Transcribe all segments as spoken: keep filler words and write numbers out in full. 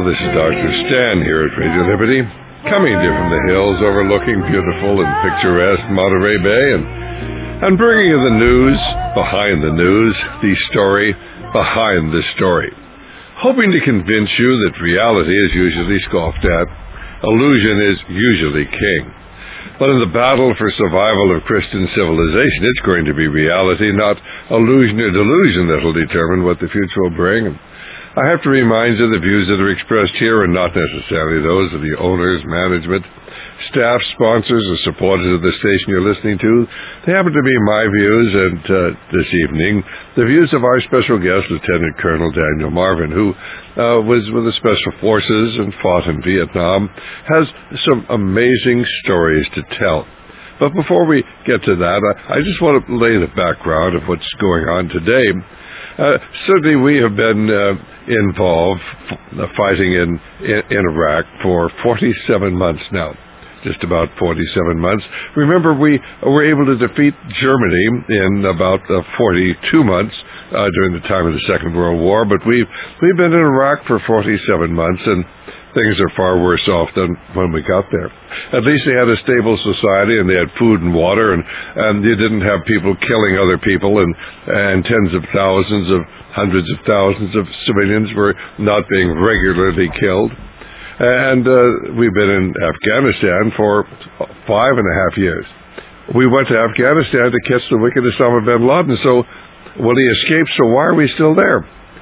this is Doctor Stan here at Radio Liberty, coming to you from the hills overlooking beautiful and picturesque Monterey Bay, and, and bringing you the news behind the news, the story behind the story. Hoping to convince you that reality is usually scoffed at, illusion is usually king. But in the battle for survival of Christian civilization, it's going to be reality, not illusion or delusion, that will determine what the future will bring. I have to remind you the views that are expressed here are not necessarily those of the owners, management, staff, sponsors, or supporters of the station you're listening to. They happen to be my views, and uh, this evening, the views of our special guest, Lieutenant Colonel Daniel Marvin, who uh, was with the Special Forces and fought in Vietnam, has some amazing stories to tell. But before we get to that, I, I just want to lay the background of what's going on today. Uh, certainly we have been uh, involved uh, fighting in, in, in Iraq for forty-seven months now, just about forty-seven months. Remember, we were able to defeat Germany in about uh, forty-two months uh, during the time of the Second World War, but we've, we've been in Iraq for forty-seven months, and things are far worse off than when we got there. At least they had a stable society, and they had food and water, and, and you didn't have people killing other people, and, and tens of thousands of, hundreds of thousands of civilians were not being regularly killed. And uh, we've been in Afghanistan for five and a half years. We went to Afghanistan to catch the wicked Osama bin Laden, so, well, he escaped, so why are we still there?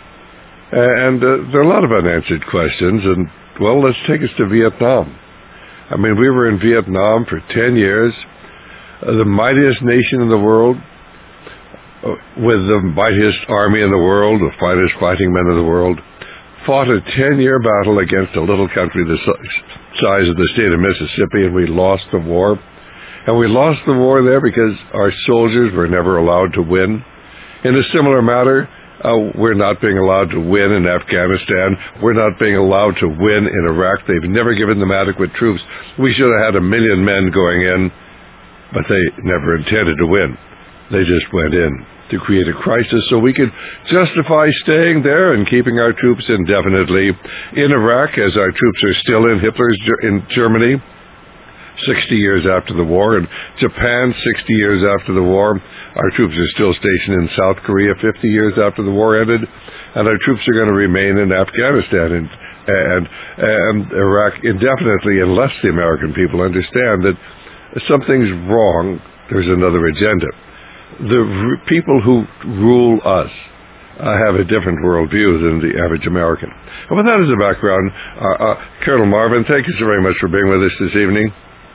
And uh, there are a lot of unanswered questions, and well, let's take us to Vietnam. I mean, we were in Vietnam for ten years, uh, the mightiest nation in the world, uh, with the mightiest army in the world, the finest fighting men in the world, fought a ten-year battle against a little country the size of the state of Mississippi, and we lost the war. And we lost the war there because our soldiers were never allowed to win. In a similar matter, Uh, we're not being allowed to win in Afghanistan. We're not being allowed to win in Iraq. They've never given them adequate troops. We should have had a million men going in, but they never intended to win. They just went in to create a crisis so we could justify staying there and keeping our troops indefinitely in Iraq, as our troops are still in Hitler's in Germany, sixty years after the war, and Japan, sixty years after the war. Our troops are still stationed in South Korea fifty years after the war ended, and our troops are going to remain in Afghanistan and, and, and Iraq indefinitely unless the American people understand that something's wrong. There's another agenda. The r- people who rule us uh, have a different worldview than the average American. And with that as a background, uh, uh, Colonel Marvin, thank you so very much for being with us this evening.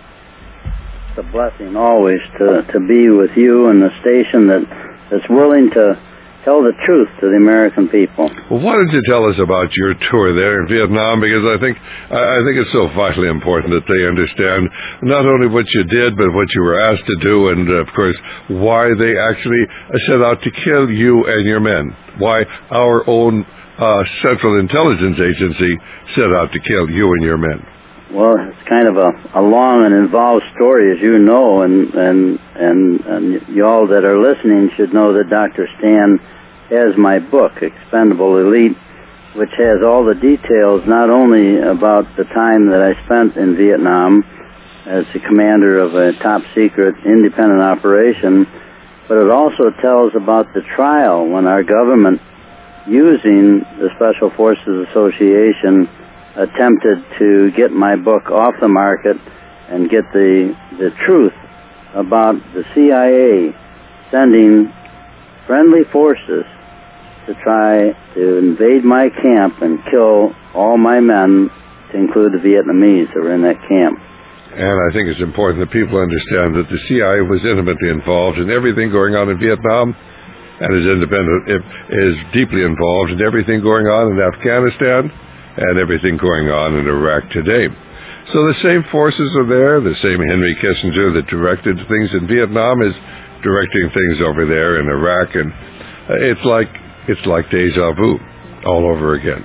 It's a blessing always to, to be with you and the station that, that's willing to tell the truth to the American people. Well, why don't you tell us about your tour there in Vietnam? Because I think I think it's so vitally important that they understand not only what you did, but what you were asked to do, and, of course, why they actually set out to kill you and your men. Why our own uh, Central Intelligence Agency set out to kill you and your men. Well, it's kind of a, a long and involved story, as you know, and, and and and y'all that are listening should know that Doctor Stan has my book, Expendable Elite, which has all the details not only about the time that I spent in Vietnam as the commander of a top-secret independent operation, but it also tells about the trial when our government, using the Special Forces Association, attempted to get my book off the market and get the the truth about the C I A sending friendly forces to try to invade my camp and kill all my men, to include the Vietnamese that were in that camp. And I think it's important that people understand that the C I A was intimately involved in everything going on in Vietnam, and is independent is deeply involved in everything going on in Afghanistan and everything going on in Iraq today. So the same forces are there. The same Henry Kissinger that directed things in Vietnam is directing things over there in Iraq, and it's like it's like deja vu all over again.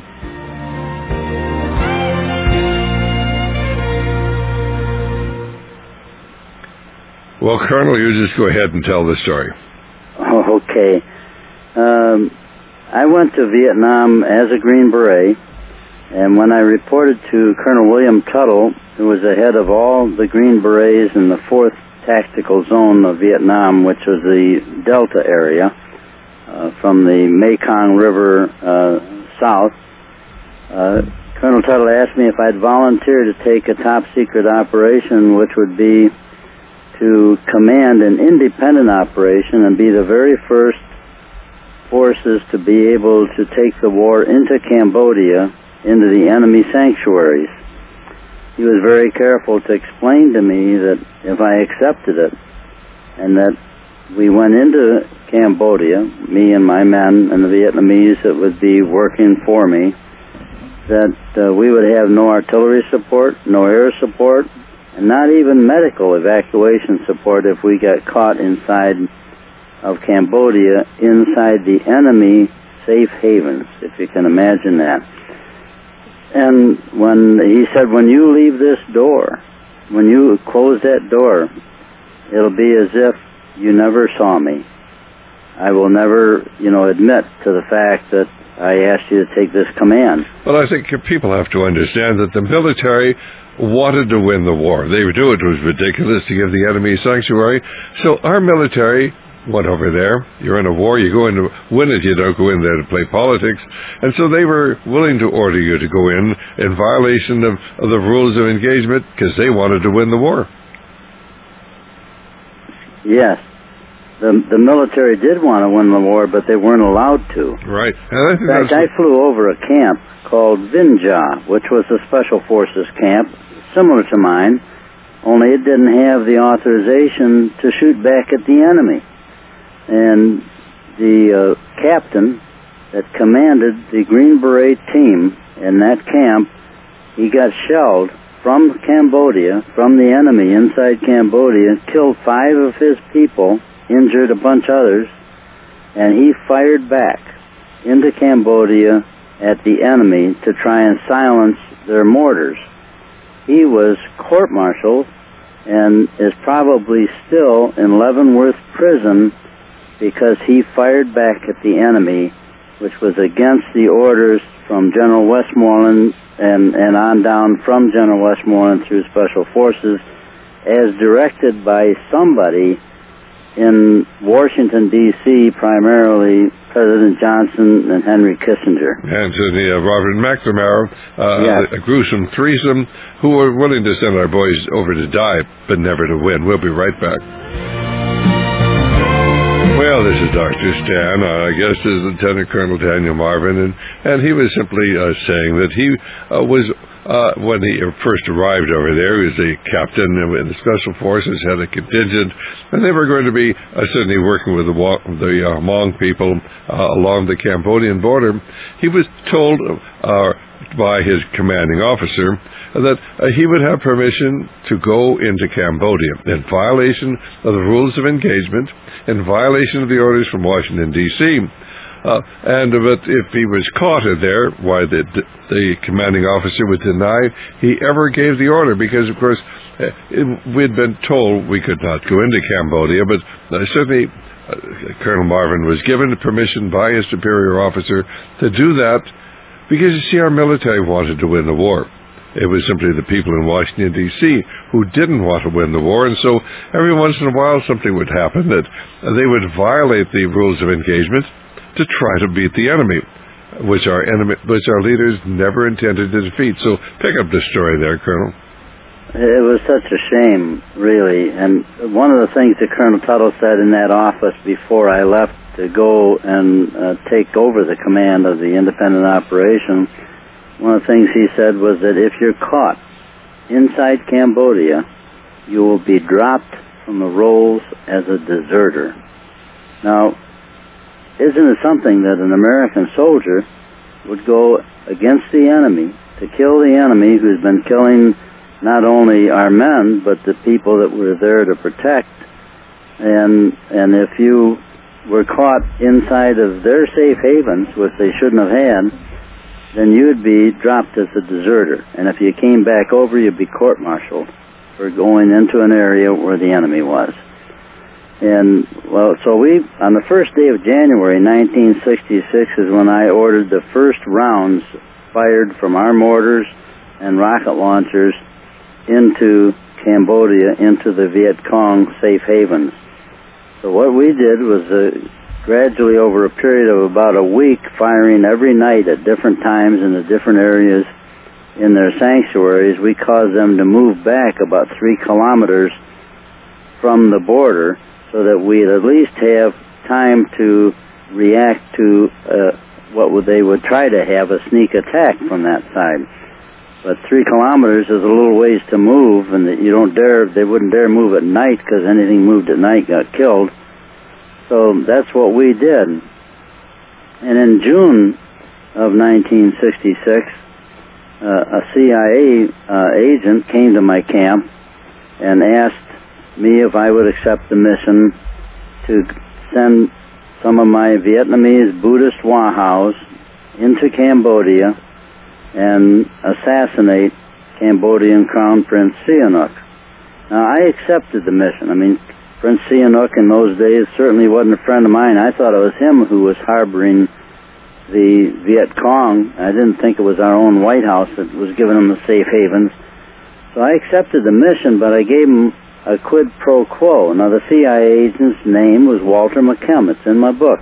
Well, Colonel, you just go ahead and tell the story. Oh, okay. Um, I went to Vietnam as a Green Beret. And when I reported to Colonel William Tuttle, who was the head of all the Green Berets in the fourth Tactical Zone of Vietnam, which was the Delta area, uh, from the Mekong River uh, south, uh, Colonel Tuttle asked me if I'd volunteer to take a top-secret operation, which would be to command an independent operation and be the very first forces to be able to take the war into Cambodia, into the enemy sanctuaries. He was very careful to explain to me that if I accepted it and that we went into Cambodia, me and my men and the Vietnamese that would be working for me, that uh, we would have no artillery support, no air support, and not even medical evacuation support if we got caught inside of Cambodia, inside the enemy safe havens, if you can imagine that. And when he said, when you leave this door, when you close that door, it'll be as if you never saw me. I will never, you know, admit to the fact that I asked you to take this command. Well, I think people have to understand that the military wanted to win the war. They knew it was ridiculous to give the enemy sanctuary. So our military went over there. You're in a war, you go in to win it, you don't go in there to play politics. And so they were willing to order you to go in in violation of, of the rules of engagement because they wanted to win the war. Yes. The, the military did want to win the war, but they weren't allowed to. Right. And I think in fact, I flew over a camp called Vinja, which was a Special Forces camp, similar to mine, only it didn't have the authorization to shoot back at the enemy. And the uh, captain that commanded the Green Beret team in that camp, he got shelled from Cambodia, from the enemy inside Cambodia, killed five of his people, injured a bunch of others, and he fired back into Cambodia at the enemy to try and silence their mortars. He was court-martialed and is probably still in Leavenworth prison because he fired back at the enemy, which was against the orders from General Westmoreland and, and on down from General Westmoreland through Special Forces, as directed by somebody in Washington, D C, primarily President Johnson and Henry Kissinger. And to the uh, Robert McNamara, uh, yes. a gruesome threesome, who were willing to send our boys over to die, but never to win. We'll be right back. Well, this is Doctor Stan. Uh, I guess this is Lieutenant Colonel Daniel Marvin, and, and he was simply uh, saying that he uh, was, uh, when he first arrived over there, he was a captain in the Special Forces, had a contingent, and they were going to be uh, certainly working with the, the uh, Hmong people uh, along the Cambodian border. He was told uh, by his commanding officer that uh, he would have permission to go into Cambodia in violation of the rules of engagement, in violation of the orders from Washington, D C Uh, and but if he was caught in there, why the, the commanding officer would deny he ever gave the order, because, of course, uh, it, we'd been told we could not go into Cambodia, but uh, certainly uh, Colonel Marvin was given permission by his superior officer to do that, because, you see, our military wanted to win the war. It was simply the people in Washington, D C who didn't want to win the war, and so every once in a while something would happen that they would violate the rules of engagement to try to beat the enemy, which our enemy, which our leaders never intended to defeat. So pick up the story there, Colonel. It was such a shame, really. And one of the things that Colonel Tuttle said in that office before I left to go and uh, take over the command of the independent operation, one of the things he said was that if you're caught inside Cambodia, you will be dropped from the rolls as a deserter. Now, isn't it something that an American soldier would go against the enemy to kill the enemy who's been killing not only our men, but the people that we're there to protect? And and if you were caught inside of their safe havens, which they shouldn't have had, then you'd be dropped as a deserter. And if you came back over, you'd be court-martialed for going into an area where the enemy was. And, well, so we, on the first day of January nineteen sixty-six is when I ordered the first rounds fired from our mortars and rocket launchers into Cambodia, into the Viet Cong safe havens. So what we did was uh, gradually over a period of about a week, firing every night at different times in the different areas in their sanctuaries, we caused them to move back about three kilometers from the border so that we'd at least have time to react to uh, what would they would try to have a sneak attack from that side. But three kilometers is a little ways to move, and that you don't dare, they wouldn't dare move at night because anything moved at night got killed. So that's what we did. And in June of nineteen sixty-six, uh, a C I A uh, agent came to my camp and asked me if I would accept the mission to send some of my Vietnamese Buddhist Wahaus into Cambodia and assassinate Cambodian Crown Prince Sihanouk. Now, I accepted the mission. I mean, Prince Sihanouk in those days certainly wasn't a friend of mine. I thought it was him who was harboring the Viet Cong. I didn't think it was our own White House that was giving them the safe havens. So I accepted the mission, but I gave him a quid pro quo. Now, the C I A agent's name was Walter McKim. It's in my book.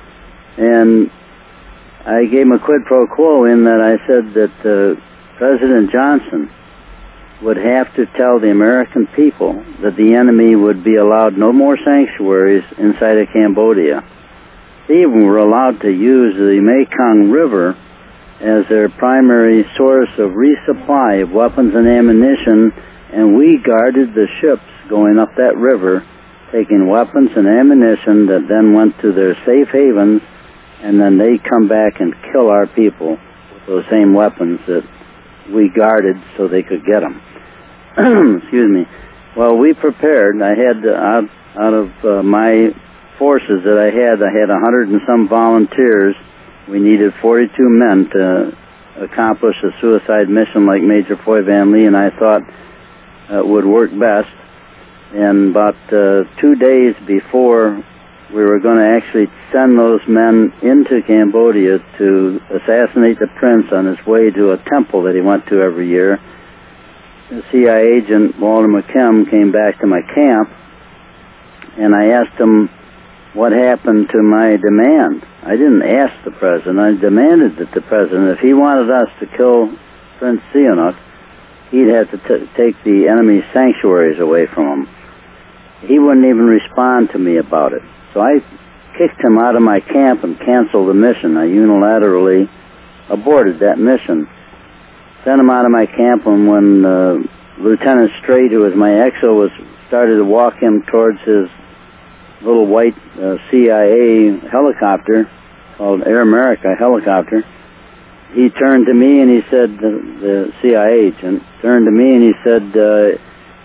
And I gave him a quid pro quo in that I said that uh, President Johnson would have to tell the American people that the enemy would be allowed no more sanctuaries inside of Cambodia. They even were allowed to use the Mekong River as their primary source of resupply of weapons and ammunition, and we guarded the ships going up that river, taking weapons and ammunition that then went to their safe havens, and then they come back and kill our people with those same weapons that we guarded so they could get them. Excuse me. Well, we prepared. I had, uh, out, out of uh, my forces that I had, I had a hundred and some volunteers. We needed forty-two men to accomplish a suicide mission like Major Foy Van Lee and I thought uh, would work best. And about uh, two days before we were going to actually send those men into Cambodia to assassinate the prince on his way to a temple that he went to every year, the C I A agent, Walter McKim, came back to my camp, and I asked him what happened to my demand. I didn't ask the president. I demanded that the president, if he wanted us to kill Prince Sihanouk, he'd have to t- take the enemy's sanctuaries away from him. He wouldn't even respond to me about it. So I kicked him out of my camp and canceled the mission. I unilaterally aborted that mission. Sent him out of my camp, and when uh, Lieutenant Strait, who was my X O, was started to walk him towards his little white uh, C I A helicopter called Air America helicopter, he turned to me and he said, the, the C I A agent turned to me and he said, uh,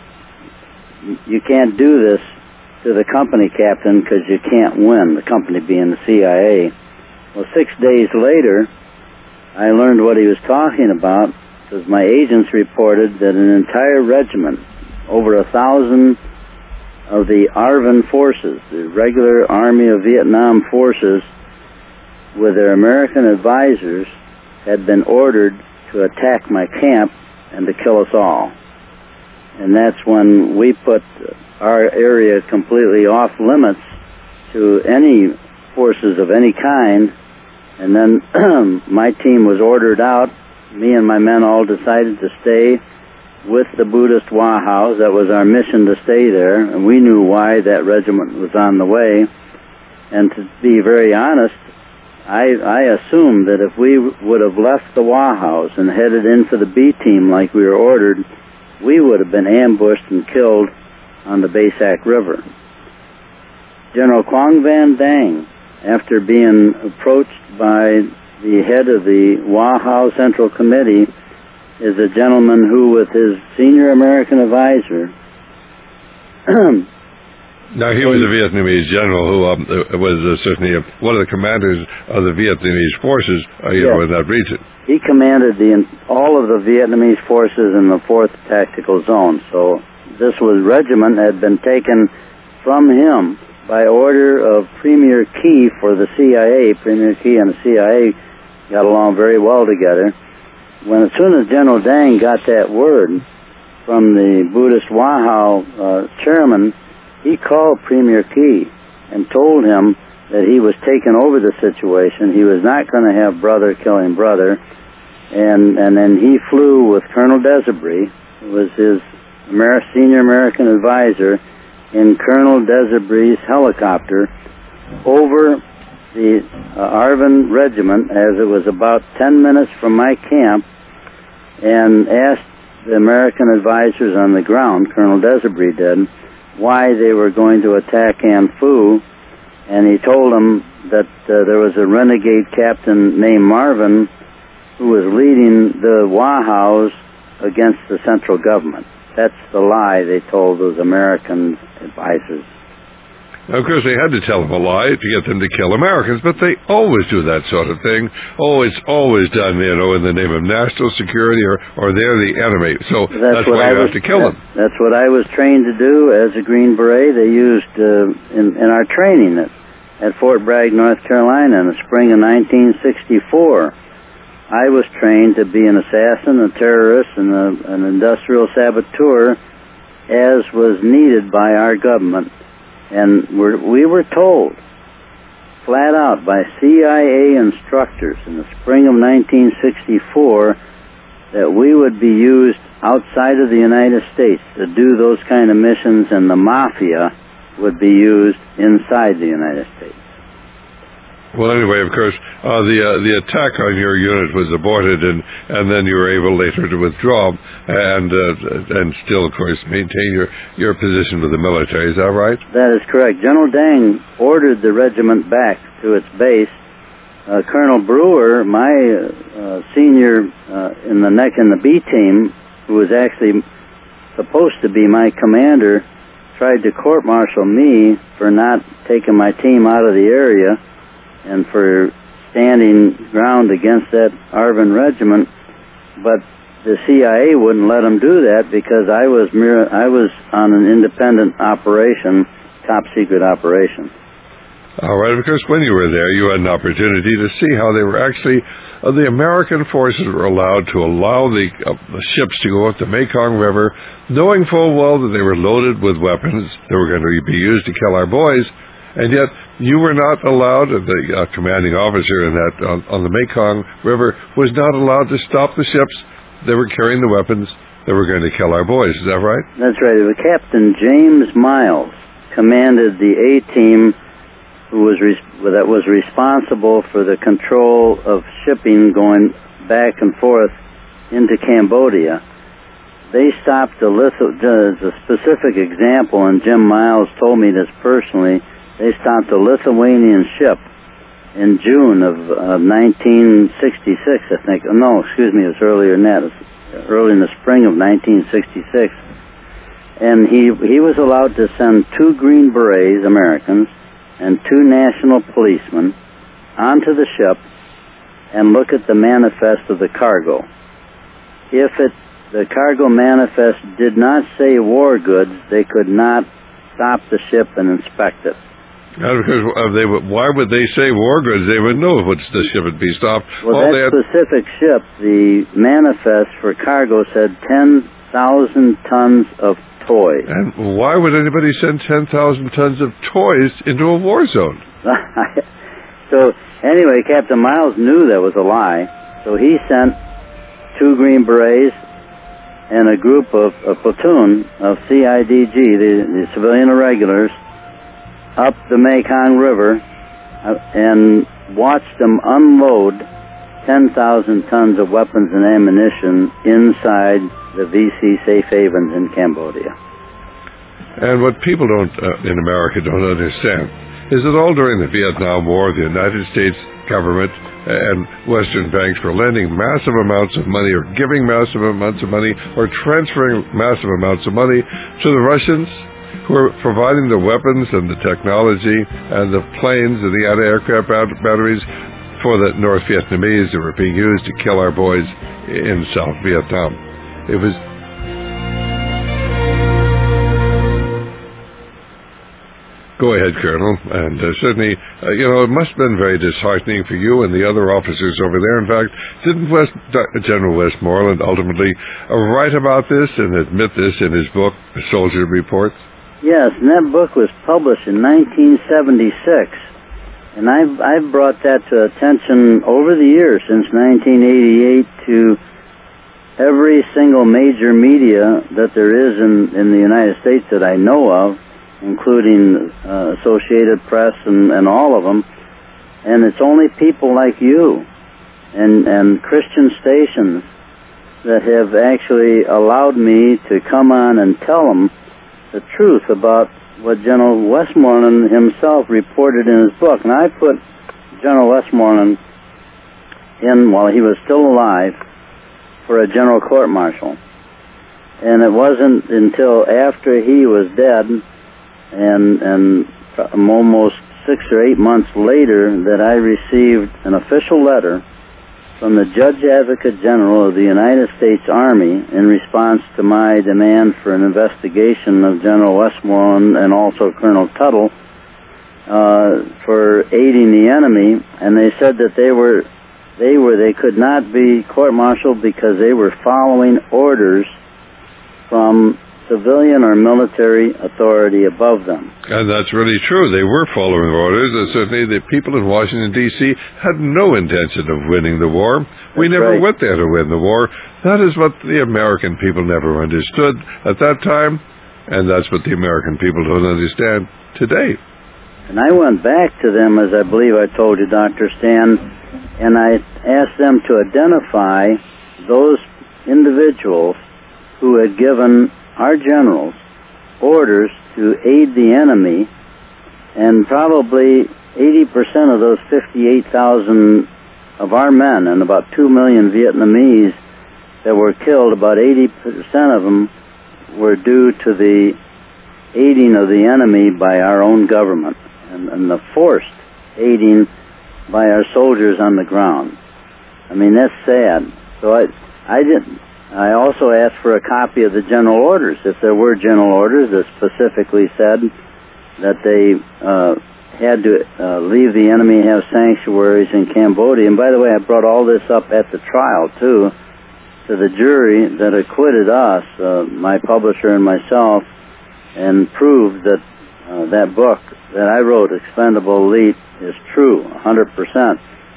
you can't do this to the company captain because you can't win, the company being the C I A. Well, six days later, I learned what he was talking about because my agents reported that an entire regiment, over a thousand of the A R V N forces, the regular Army of Vietnam forces, with their American advisors, had been ordered to attack my camp and to kill us all. And that's when we put our area completely off limits to any forces of any kind. And then my team was ordered out. Me and my men all decided to stay with the Buddhist Wahaus. That was our mission, to stay there. And we knew why that regiment was on the way. And to be very honest, I, I assumed that if we would have left the Wahaus and headed in for the B team like we were ordered, we would have been ambushed and killed on the Basak River. General Quang Van Dang, after being approached by the head of the Wahau Central Committee, is a gentleman who, with his senior American advisor... Now, he was a Vietnamese general who um, was uh, certainly uh, one of the commanders of the Vietnamese forces uh, you yes. know, in that region. He commanded the all of the Vietnamese forces in the fourth Tactical Zone. So this was regiment had been taken from him by order of Premier Key for the C I A. Premier Key and the C I A got along very well together. when as soon as General Deng got that word from the Buddhist Wahao uh, chairman, he called Premier Key and told him that he was taking over the situation. He was not going to have brother killing brother. And and then he flew with Colonel Desabry, who was his Amer- senior American advisor, in Colonel Desabry's helicopter over the uh, Arvin Regiment, as it was about ten minutes from my camp, and asked the American advisors on the ground, Colonel Desabry did, why they were going to attack An Phu, and he told them that uh, there was a renegade captain named Marvin who was leading the Wahaus against the central government. That's the lie they told those American advisors. Now, of course, they had to tell them a lie to get them to kill Americans, but they always do that sort of thing. Oh, it's always done, you know, in the name of national security, or, or they're the enemy. So that's, that's why you have to kill them. That's what I was trained to do as a Green Beret. They used uh, in, in our training at, at Fort Bragg, North Carolina, in the spring of nineteen sixty-four. I was trained to be an assassin, a terrorist, and a, an industrial saboteur, as was needed by our government. And we're, we were told, flat out, by C I A instructors in the spring of nineteen sixty-four, that we would be used outside of the United States to do those kind of missions, and the mafia would be used inside the United States. Well, anyway, of course, uh, the uh, the attack on your unit was aborted, and, and then you were able later to withdraw and uh, and still, of course, maintain your, your position with the military. Is that right? That is correct. General Deng ordered the regiment back to its base. Uh, Colonel Brewer, my uh, senior uh, in the N E C and the B team, who was actually supposed to be my commander, tried to court-martial me for not taking my team out of the area and for standing ground against that Arvin Regiment, but the C I A wouldn't let him do that because I was mere, I was on an independent operation, top secret operation. All right, because when you were there, you had an opportunity to see how they were actually, uh, the American forces were allowed to allow the, uh, the ships to go up the Mekong River, knowing full well that they were loaded with weapons that were going to be used to kill our boys, and yet you were not allowed, the uh, commanding officer in that on, on the Mekong River was not allowed to stop the ships that were carrying the weapons that were going to kill our boys. Is that right? That's right. It was Captain James Miles commanded the A-team who was res- that was responsible for the control of shipping going back and forth into Cambodia. They stopped the Lithu- as a specific example, and Jim Miles told me this personally. They stopped a Lithuanian ship in June of uh, nineteen sixty-six, I think. No, excuse me, it was earlier than that. It was early in the spring of nineteen sixty-six. And he he was allowed to send two Green Berets, Americans, and two national policemen onto the ship and look at the manifest of the cargo. If it the cargo manifest did not say war goods, they could not stop the ship and inspect it. Not because uh, they would, why would they say war goods? They would know if the ship would be stopped. Well, All that had... specific ship, the manifest for cargo said ten thousand tons of toys. And why would anybody send ten thousand tons of toys into a war zone? So, anyway, Captain Miles knew that was a lie, so he sent two Green Berets and a group of a platoon of C I D G, the, the civilian irregulars, up the Mekong River uh, and watched them unload ten thousand tons of weapons and ammunition inside the V C safe havens in Cambodia. And what people don't, uh, in America don't understand is that all during the Vietnam War, the United States government and Western banks were lending massive amounts of money or giving massive amounts of money or transferring massive amounts of money to the Russians, who are providing the weapons and the technology and the planes and the anti-aircraft batteries for the North Vietnamese that were being used to kill our boys in South Vietnam. It was Go ahead, Colonel. And uh, certainly, uh, you know, it must have been very disheartening for you and the other officers over there. In fact, didn't West, General Westmoreland ultimately uh, write about this and admit this in his book, Soldier Reports? Yes, and that book was published in nineteen seventy-six. And I've, I've brought that to attention over the years, since nineteen eighty-eight, to every single major media that there is in, in the United States that I know of, including uh, Associated Press and, and all of them. And it's only people like you and, and Christian stations that have actually allowed me to come on and tell them the truth about what General Westmoreland himself reported in his book. And I put General Westmoreland in while he was still alive for a general court-martial. And it wasn't until after he was dead and and almost six or eight months later that I received an official letter from the Judge Advocate General of the United States Army in response to my demand for an investigation of General Westmoreland and also Colonel Tuttle uh, for aiding the enemy, and they said that they were they were they could not be court-martialed because they were following orders from civilian or military authority above them. And that's really true. They were following orders, and certainly the people in Washington, D C had no intention of winning the war. That's we never right. went there to win the war. That is what the American people never understood at that time, and that's what the American people don't understand today. And I went back to them, as I believe I told you, Doctor Stan, and I asked them to identify those individuals who had given our generals orders to aid the enemy, and probably eighty percent of those fifty-eight thousand of our men and about two million Vietnamese that were killed, about eighty percent of them were due to the aiding of the enemy by our own government and, and the forced aiding by our soldiers on the ground. I mean, that's sad. So I, I didn't. I also asked for a copy of the general orders, if there were general orders that specifically said that they uh, had to uh, leave the enemy and have sanctuaries in Cambodia. And by the way, I brought all this up at the trial, too, to the jury that acquitted us, uh, my publisher and myself, and proved that uh, that book that I wrote, Expendable Elite, is true, one hundred percent.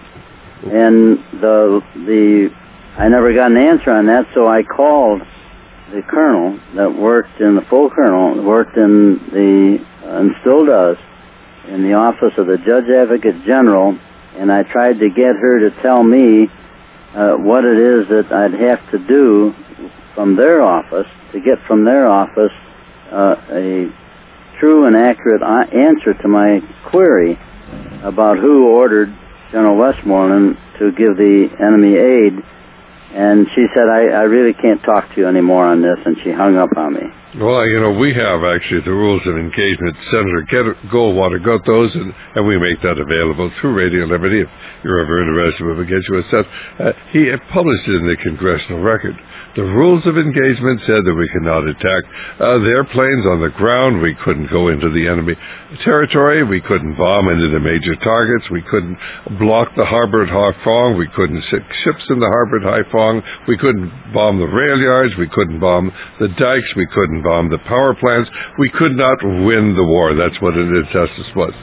And the the... I never got an answer on that, so I called the colonel that worked in, the full colonel, worked in the, uh, and still does, in the office of the Judge Advocate General, and I tried to get her to tell me uh, what it is that I'd have to do from their office, to get from their office uh, a true and accurate answer to my query about who ordered General Westmoreland to give the enemy aid. And she said, I, I really can't talk to you anymore on this, and she hung up on me. Well, you know, we have actually the rules of engagement. Senator Goldwater got those, and, and we make that available through Radio Liberty. If you're ever interested, we'll get you a set. Uh, he published it in the Congressional Record. The rules of engagement said that we could not attack uh, their planes on the ground. We couldn't go into the enemy territory. We couldn't bomb into the major targets. We couldn't block the harbor at Haiphong. We couldn't sink ships in the harbor at Haiphong. We couldn't bomb the rail yards. We couldn't bomb the dikes. We couldn't bomb the power plants. We could not win the war. That's what an injustice was.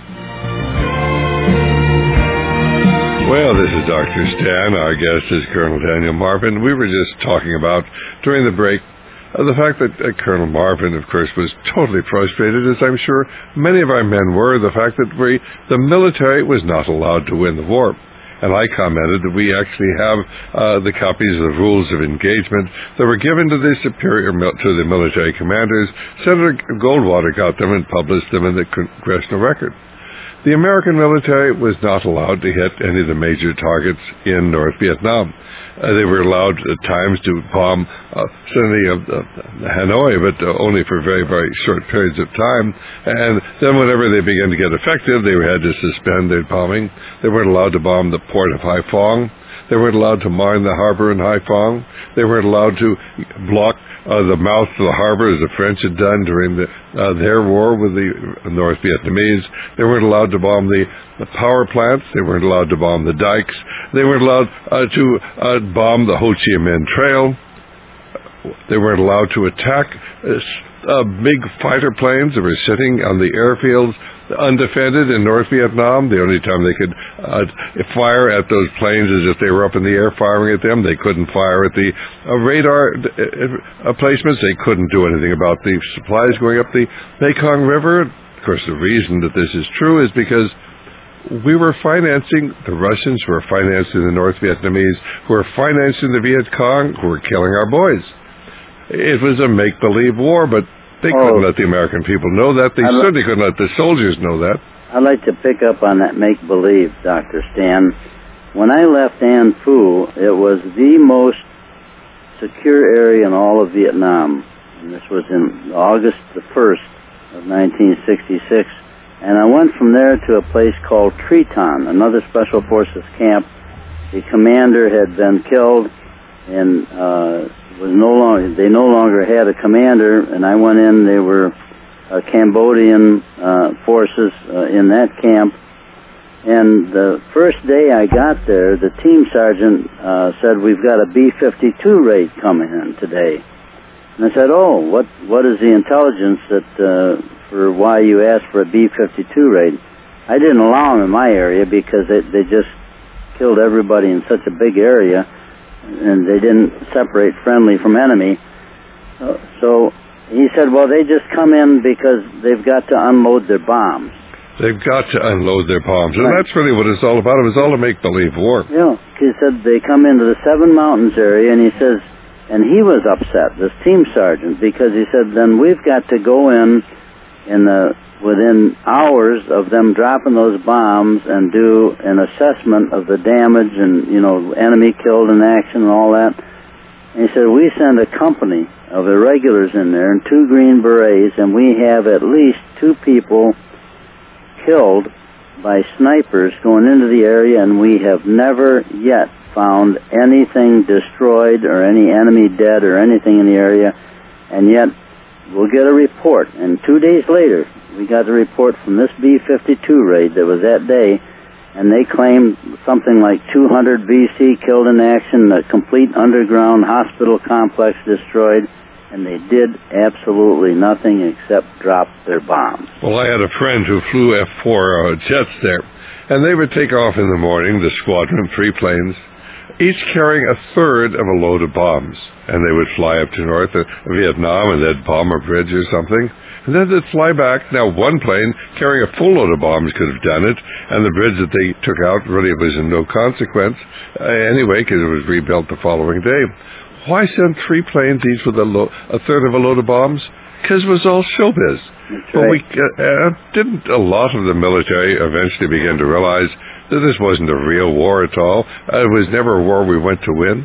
Well, this is Doctor Stan. Our guest is Colonel Daniel Marvin. We were just talking about, during the break, uh, the fact that uh, Colonel Marvin, of course, was totally frustrated, as I'm sure many of our men were, the fact that we, the military was not allowed to win the war. And I commented that we actually have uh, the copies of the rules of engagement that were given to the superior, mil- to the military commanders. Senator Goldwater got them and published them in the Congressional Record. The American military was not allowed to hit any of the major targets in North Vietnam. Uh, they were allowed at times to bomb uh, certainly uh, uh, Hanoi, but uh, only for very, very short periods of time. And then whenever they began to get effective, they had to suspend their bombing. They weren't allowed to bomb the port of Haiphong. They weren't allowed to mine the harbor in Haiphong. They weren't allowed to block uh, the mouth of the harbor as the French had done during the, uh, their war with the North Vietnamese. They weren't allowed to bomb the, the power plants. They weren't allowed to bomb the dikes. They weren't allowed uh, to uh, bomb the Ho Chi Minh Trail. They weren't allowed to attack uh, uh, big fighter planes that were sitting on the airfields undefended in North Vietnam. The only time they could uh, fire at those planes is if they were up in the air firing at them. They couldn't fire at the uh, radar uh, placements. They couldn't do anything about the supplies going up the Mekong River. Of course, the reason that this is true is because we were financing the Russians, who were financing the North Vietnamese, who were financing the Viet Cong, who were killing our boys. It was a make-believe war, but they oh. couldn't let the American people know that. They I'd certainly couldn't let the soldiers know that. I'd like to pick up on that make-believe, Doctor Stan. When I left An Phu, it was the most secure area in all of Vietnam. And this was in August the first of nineteen sixty-six. And I went from there to a place called Triton, another Special Forces camp. The commander had been killed, and uh, was no longer. They no longer had a commander. And I went in. They were uh, Cambodian uh, forces uh, in that camp. And the first day I got there, the team sergeant uh, said, "We've got a B fifty-two raid coming in today." And I said, "Oh, what what is the intelligence that uh, for why you asked for a B fifty-two raid?" I didn't allow them in my area because they, they just killed everybody in such a big area, and they didn't separate friendly from enemy. Uh, so he said, "Well, they just come in because they've got to unload their bombs." They've got to unload their bombs, and right. That's really what it's all about. It was all a make-believe war. Yeah, he said they come into the Seven Mountains area, and he says, and he was upset, this team sergeant, because he said, then we've got to go in in the within hours of them dropping those bombs and do an assessment of the damage and, you know, enemy killed in action and all that. And he said, we send a company of irregulars in there and two Green Berets, and we have at least two people killed by snipers going into the area, and we have never yet found anything destroyed or any enemy dead or anything in the area, and yet we'll get a report. And two days later, we got a report from this B fifty-two raid that was that day, and they claimed something like two hundred V C killed in action, a complete underground hospital complex destroyed, and they did absolutely nothing except drop their bombs. Well, I had a friend who flew F four uh, jets there, and they would take off in the morning, the squadron, three planes, each carrying a third of a load of bombs. And they would fly up to North Vietnam, and they'd bomb a bridge or something. And then they'd fly back. Now, one plane carrying a full load of bombs could have done it, and the bridge that they took out really was in no consequence uh, anyway, because it was rebuilt the following day. Why send three planes each with a, lo- a third of a load of bombs? Because it was all showbiz. That's but right. we uh, uh, didn't a lot of the military eventually begin to realize that this wasn't a real war at all. Uh, it was never a war we went to win.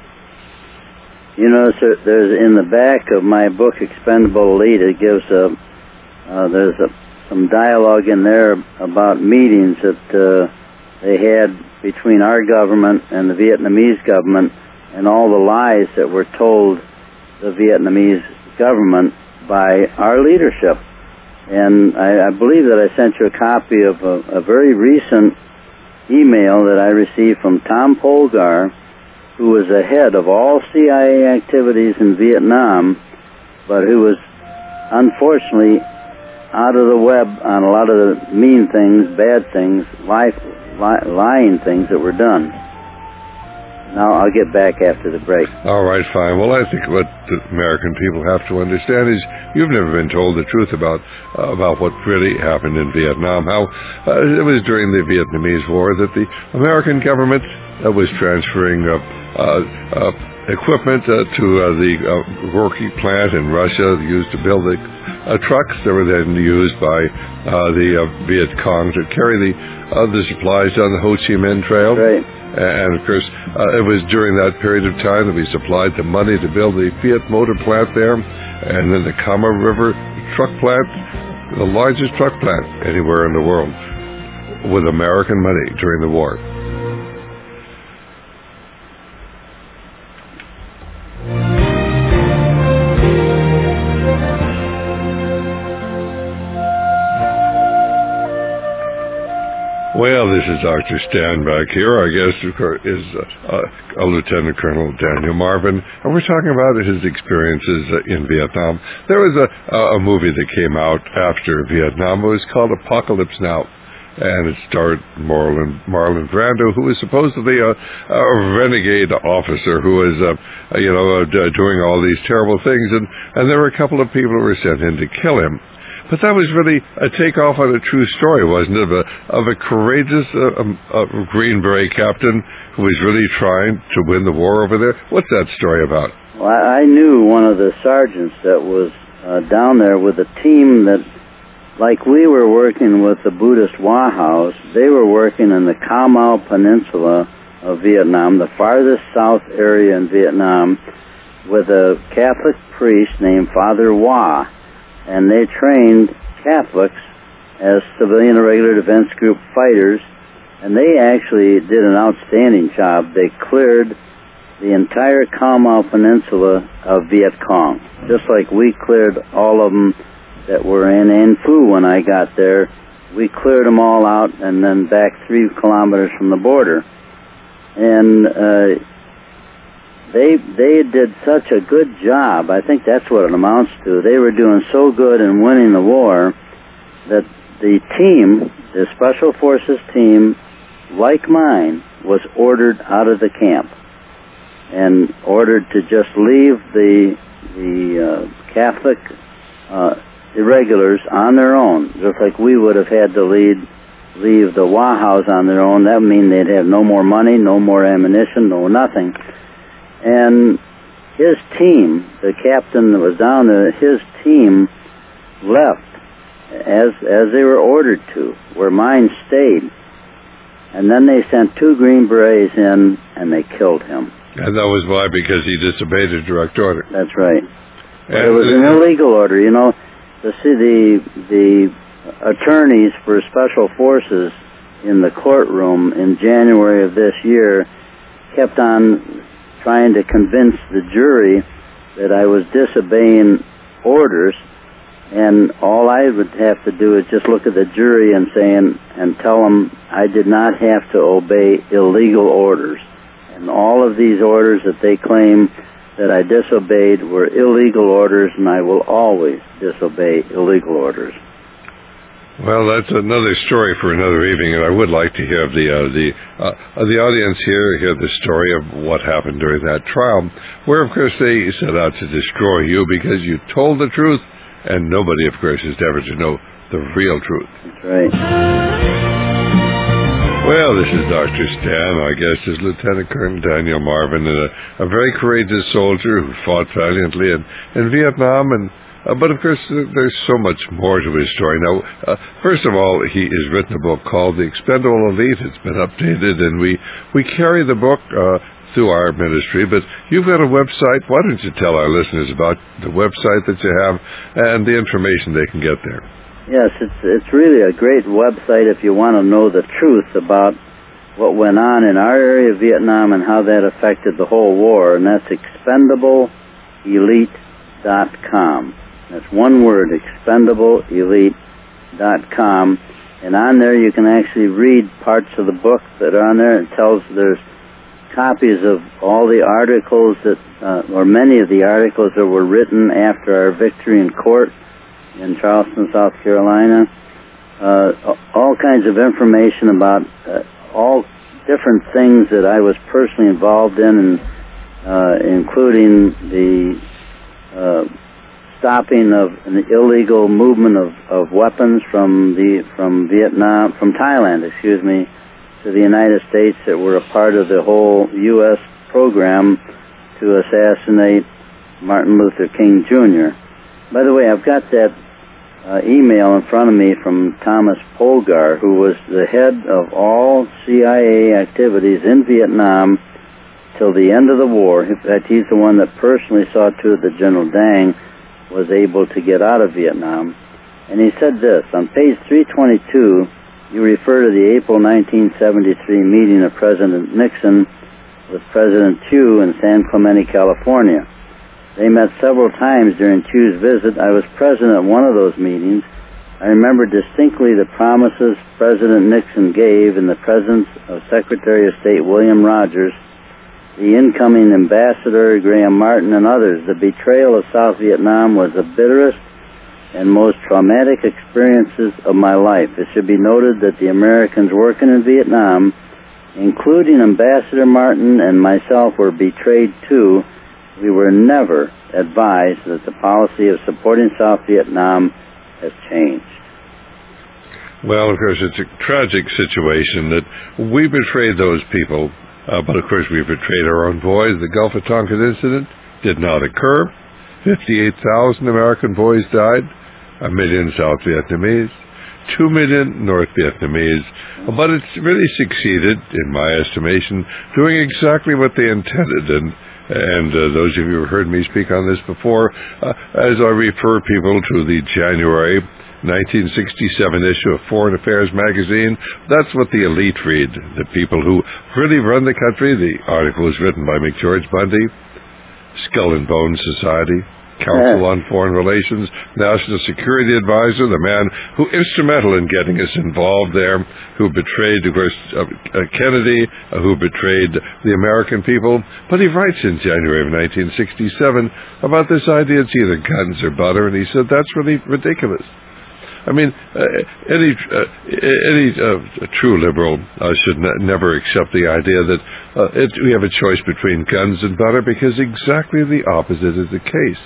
You know, sir, there's in the back of my book, Expendable Elite, it gives a, uh, there's a, some dialogue in there about meetings that uh, they had between our government and the Vietnamese government, and all the lies that were told the Vietnamese government by our leadership. And I, I believe that I sent you a copy of a, a very recent email that I received from Tom Polgar, who was the head of all C I A activities in Vietnam, but who was unfortunately out of the web on a lot of the mean things, bad things, lie, lie, lying things that were done. Now, I'll get back after the break. All right, fine. Well, I think what the American people have to understand is you've never been told the truth about uh, about what really happened in Vietnam, how uh, it was during the Vietnamese War that the American government uh, was transferring uh, uh, uh, equipment uh, to uh, the uh, Gorky plant in Russia used to build the uh, trucks that were then used by uh, the uh, Viet Cong to carry the, uh, the supplies down the Ho Chi Minh Trail. Right. And, of course, uh, it was during that period of time that we supplied the money to build the Fiat Motor plant there, and then the Kama River truck plant, the largest truck plant anywhere in the world, with American money during the war. Well, this is Doctor Stan back here. Our guest of course, is uh, uh, Lieutenant Colonel Daniel Marvin, and we're talking about his experiences uh, in Vietnam. There was a, a movie that came out after Vietnam. It was called Apocalypse Now, and it starred Marlon, Marlon Brando, who was supposedly a, a renegade officer who was, uh, you know, uh, doing all these terrible things, and, and there were a couple of people who were sent in to kill him. But that was really a takeoff on a true story, wasn't it, of a, of a courageous uh, um, uh, Green Beret captain who was really trying to win the war over there? What's that story about? Well, I knew one of the sergeants that was uh, down there with a team that, like we were working with the Buddhist Hoa House, they were working in the Cao Mau Peninsula of Vietnam, the farthest south area in Vietnam, with a Catholic priest named Father Hoa. And they trained Catholics as civilian irregular defense group fighters, and they actually did an outstanding job. They cleared the entire Cao Mau Peninsula of Viet Cong, just like we cleared all of them that were in An Phu when I got there. We cleared them all out and then back three kilometers from the border. And uh, They they did such a good job. I think that's what it amounts to. They were doing so good in winning the war that the team, the Special Forces team, like mine, was ordered out of the camp and ordered to just leave the the uh, Catholic uh, irregulars on their own, just like we would have had to lead, leave the Hoa House on their own. That would mean they'd have no more money, no more ammunition, no nothing. And his team, the captain that was down there, his team left as as they were ordered to, where mine stayed. And then they sent two Green Berets in, and they killed him. And that was why? Because he disobeyed a direct order. That's right. But it was an illegal order. You know, the the the attorneys for Special Forces in the courtroom in January of this year kept on trying to convince the jury that I was disobeying orders, and all I would have to do is just look at the jury and saying and tell them I did not have to obey illegal orders. And all of these orders that they claim that I disobeyed were illegal orders, and I will always disobey illegal orders. Well, that's another story for another evening, and I would like to hear the uh, the uh, the audience here hear the story of what happened during that trial, where, of course, they set out to destroy you because you told the truth, and nobody, of course, is ever to know the real truth. That's right. Well, this is Doctor Stan. Our guest is Lieutenant Colonel Daniel Marvin, and a, a very courageous soldier who fought valiantly in, in Vietnam, and Uh, but, of course, uh, there's so much more to his story. Now, uh, first of all, he has written a book called The Expendable Elite. It's been updated, and we, we carry the book uh, through our ministry. But you've got a website. Why don't you tell our listeners about the website that you have and the information they can get there? Yes, it's, it's really a great website if you want to know the truth about what went on in our area of Vietnam and how that affected the whole war, and that's expendable elite dot com. That's one word, expendable elite dot com. And on there you can actually read parts of the book that are on there. It tells there's copies of all the articles that, uh, or many of the articles that were written after our victory in court in Charleston, South Carolina. Uh, all kinds of information about uh, all different things that I was personally involved in, and uh, including the uh, stopping of an illegal movement of, of weapons from the from Vietnam, from Thailand, excuse me, to the United States that were a part of the whole U S program to assassinate Martin Luther King Junior By the way, I've got that uh, email in front of me from Thomas Polgar, who was the head of all C I A activities in Vietnam till the end of the war. In fact, he's the one that personally saw to it that General Dang was able to get out of Vietnam. And he said this, on page three twenty-two, you refer to the April nineteen seventy-three meeting of President Nixon with President Thieu in San Clemente, California. They met several times during Thieu's visit. I was present at one of those meetings, I remember distinctly the promises President Nixon gave in the presence of Secretary of State William Rogers, the incoming ambassador Graham Martin, and others. The betrayal of South Vietnam was the bitterest and most traumatic experiences of my life. It should be noted that the Americans working in Vietnam, including Ambassador Martin and myself, were betrayed too. We were never advised that the policy of supporting South Vietnam has changed. Well, of course, it's a tragic situation that we betrayed those people, uh, but of course we betrayed our own boys. The Gulf of Tonkin incident did not occur. fifty-eight thousand American boys died, a million South Vietnamese, two million North Vietnamese, but it's really succeeded, in my estimation, doing exactly what they intended. And And uh, those of you who heard me speak on this before, uh, as I refer people to the January nineteen sixty-seven issue of Foreign Affairs magazine, that's what the elite read, the people who really run the country. The article was written by McGeorge Bundy, Skull and Bones Society, Council on Foreign Relations, National Security Advisor, the man who instrumental in getting us involved there, who betrayed, of course, uh, Kennedy, uh, who betrayed the American people. But he writes in January of nineteen sixty-seven about this idea it's either guns or butter, and he said that's really ridiculous. I mean, uh, any uh, any uh, true liberal uh, should ne- never accept the idea that uh, it, we have a choice between guns and butter, because exactly the opposite is the case.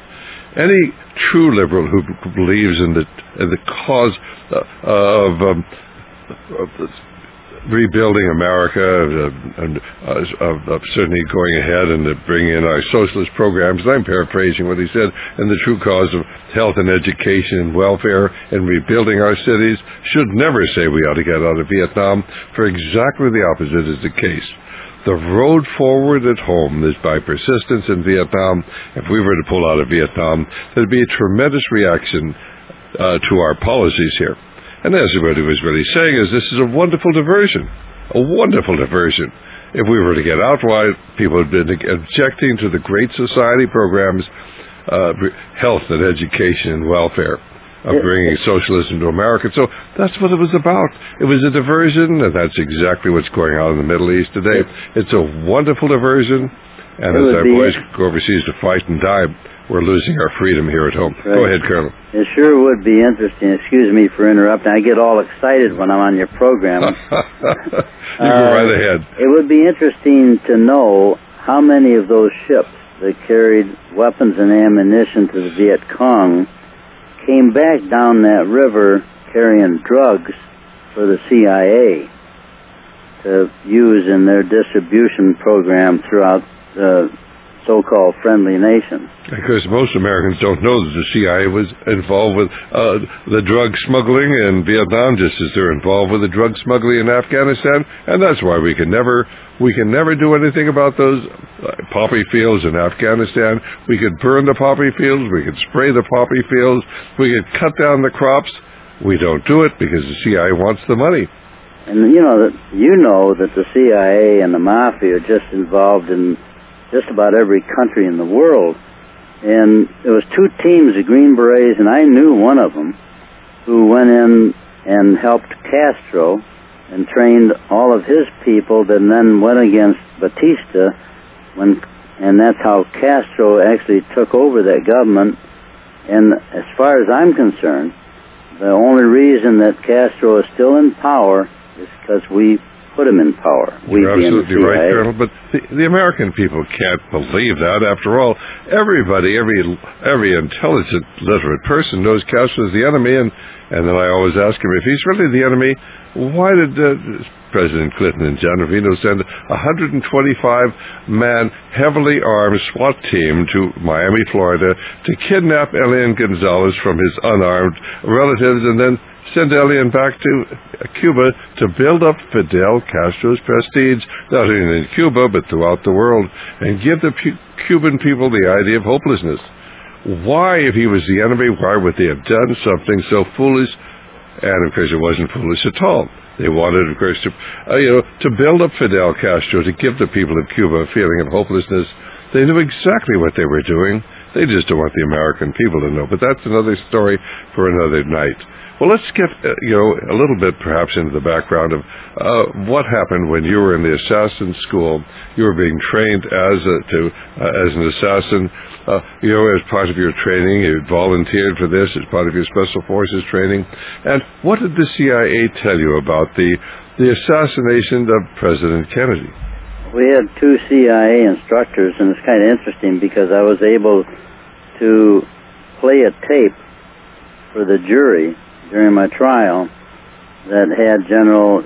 Any true liberal who b- believes in the in the cause uh, of, um, of rebuilding America uh, and uh, of, of certainly going ahead and uh, bringing in our socialist programs, and I'm paraphrasing what he said, and the true cause of health and education and welfare and rebuilding our cities, should never say we ought to get out of Vietnam, for exactly the opposite is the case. The road forward at home is by persistence in Vietnam. If we were to pull out of Vietnam, there'd be a tremendous reaction uh, to our policies here. And as everybody was really saying, is this is a wonderful diversion, a wonderful diversion. If we were to get out, why people have been objecting to the Great Society programs, uh, health and education and welfare, of bringing socialism to America. So that's what it was about. It was a diversion, and that's exactly what's going on in the Middle East today. It's a wonderful diversion, and as our boys go overseas to fight and die, we're losing our freedom here at home. Right. Go ahead, Colonel. It sure would be interesting. Excuse me for interrupting. I get all excited when I'm on your program. You go uh, right ahead. It would be interesting to know how many of those ships that carried weapons and ammunition to the Viet Cong came back down that river carrying drugs for the C I A to use in their distribution program throughout the so-called friendly nations. Of course, most Americans don't know that the C I A was involved with uh, the drug smuggling in Vietnam, just as they're involved with the drug smuggling in Afghanistan, and that's why we can never we can never do anything about those uh, poppy fields in Afghanistan. We could burn the poppy fields, we could spray the poppy fields, we could cut down the crops. We don't do it because the C I A wants the money. And you know that you know that the C I A and the mafia are just involved in just about every country in the world. And there was two teams, the Green Berets, and I knew one of them, who went in and helped Castro and trained all of his people, that then went against Batista, when, and that's how Castro actually took over that government. And as far as I'm concerned, the only reason that Castro is still in power is because we put him in power. You're absolutely right, Colonel, but the, the American people can't believe that. After all, everybody, every every intelligent, literate person knows Castro is the enemy, and, and then I always ask him, if he's really the enemy, why did uh, President Clinton and John Revino send a one hundred twenty-five man, heavily armed SWAT team to Miami, Florida, to kidnap Elian Gonzalez from his unarmed relatives, and then send Elian back to Cuba to build up Fidel Castro's prestige, not only in Cuba, but throughout the world, and give the P- Cuban people the idea of hopelessness? Why, if he was the enemy, why would they have done something so foolish? And, of course, it wasn't foolish at all. They wanted, of course, to, uh, you know, to build up Fidel Castro, to give the people of Cuba a feeling of hopelessness. They knew exactly what they were doing. They just don't want the American people to know. But that's another story for another night. Well, let's get, uh, you know, a little bit perhaps into the background of uh, what happened when you were in the assassin school. You were being trained as a, to uh, as an assassin. Uh, you know, as part of your training, you volunteered for this as part of your Special Forces training. And what did the C I A tell you about the the assassination of President Kennedy? We had two C I A instructors, and it's kind of interesting because I was able to play a tape for the jury during my trial that had General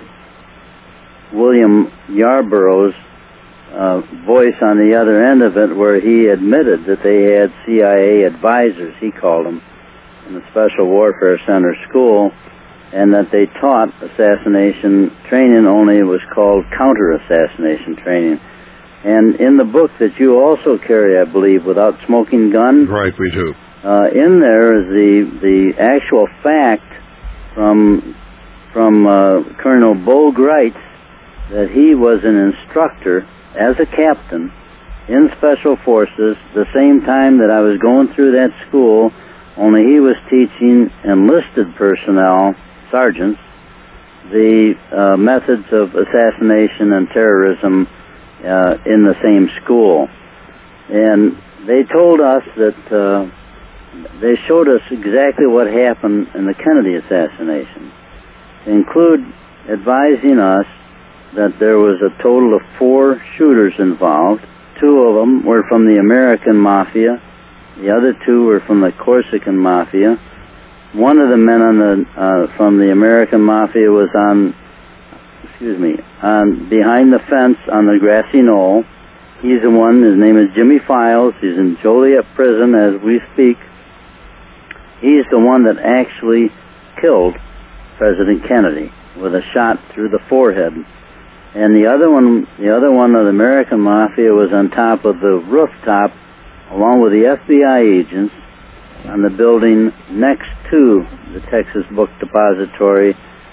William Yarborough's uh, voice on the other end of it, where he admitted that they had C I A advisors, he called them, in the Special Warfare Center school, and that they taught assassination training, only it was called counter-assassination training. And in the book that you also carry, I believe, Without Smoking Gun... Right, we do. Uh, in there is the, the actual fact from from uh, Colonel Bo Greitz that he was an instructor as a captain in Special Forces the same time that I was going through that school, only he was teaching enlisted personnel, sergeants, the uh, methods of assassination and terrorism uh, in the same school. And they told us that uh, they showed us exactly what happened in the Kennedy assassination, to include advising us that there was a total of four shooters involved. Two of them were from the American Mafia. The other two were from the Corsican Mafia. One of the men on the uh, from the American Mafia was on, excuse me, on behind the fence on the grassy knoll. He's the one. His name is Jimmy Files. He's in Joliet prison as we speak. He's the one that actually killed President Kennedy with a shot through the forehead. And the other one, the other one of the American Mafia was on top of the rooftop, along with the F B I agents, on the building next to the Texas Book Depository.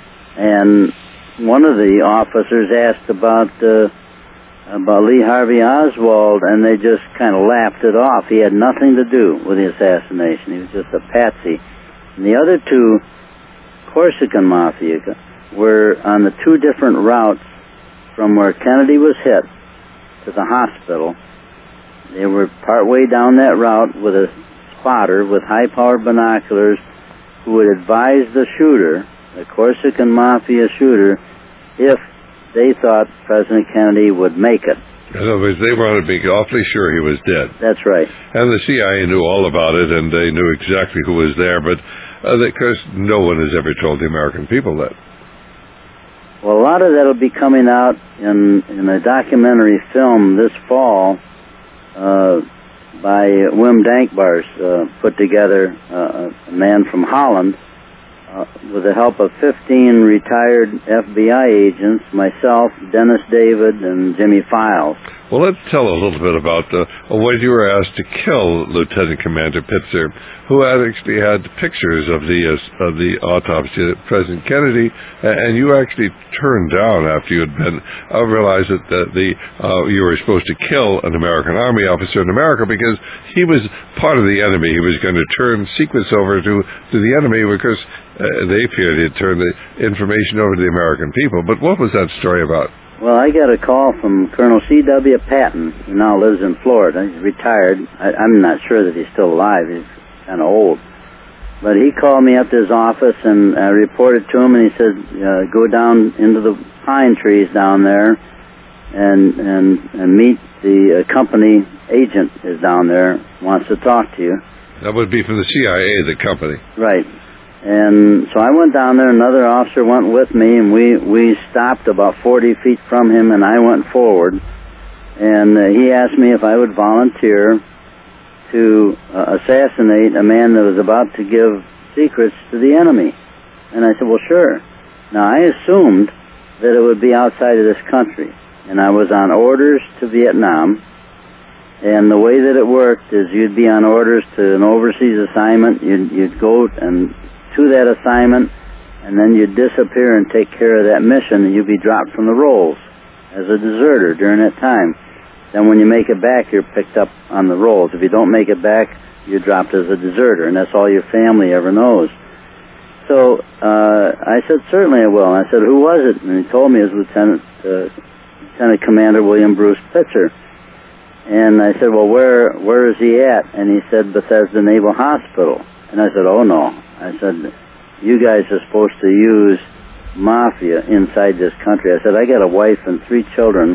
And one of the officers asked about uh, about Lee Harvey Oswald, and they just kind of laughed it off. He had nothing to do with the assassination. He was just a patsy. And the other two, Corsican Mafia, were on the two different routes from where Kennedy was hit to the hospital. They were partway down that route with a spotter with high-powered binoculars who would advise the shooter, the Corsican Mafia shooter, if they thought President Kennedy would make it. In other words, they wanted to be awfully sure he was dead. That's right. And the C I A knew all about it, and they knew exactly who was there, but uh, of course, no one has ever told the American people that. Well, a lot of that will be coming out in, in a documentary film this fall uh, by Wim Dankbars, uh, put together uh, a man from Holland, Uh, with the help of fifteen retired F B I agents, myself, Dennis David, and Jimmy Files. Well, let's tell a little bit about uh, when you were asked to kill Lieutenant Commander Pitzer, who had actually had pictures of the uh, of the autopsy of President Kennedy, and you actually turned down after you had been uh, realized that the, the uh, you were supposed to kill an American Army officer in America because he was part of the enemy. He was going to turn secrets over to to the enemy because uh, they feared he'd turn the information over to the American people. But what was that story about? Well, I got a call from Colonel C W Patton, who now lives in Florida. He's retired. I, I'm not sure that he's still alive. He's kind of old. But he called me up to his office, and I reported to him, and he said, uh, go down into the pine trees down there and and, and meet the uh, company agent is down there, wants to talk to you. That would be from the C I A, the company. Right. And so I went down there, another officer went with me, and we, we stopped about forty feet from him, and I went forward. And uh, he asked me if I would volunteer to uh, assassinate a man that was about to give secrets to the enemy. And I said, well, sure. Now, I assumed that it would be outside of this country. And I was on orders to Vietnam. And the way that it worked is you'd be on orders to an overseas assignment. You'd, you'd go and to that assignment, and then you'd disappear and take care of that mission, and you'd be dropped from the rolls as a deserter during that time. then when you make it back, you're picked up on the rolls. If you don't make it back, you're dropped as a deserter, and that's all your family ever knows. So uh, I said, certainly I will. And I said, who was it? And he told me it was Lieutenant, uh, Lieutenant Commander William Bruce Pitzer. And I said, well, where where is he at? And he said, Bethesda Naval Hospital. And I said, oh, no. I said, you guys are supposed to use mafia inside this country. I said, I got a wife and three children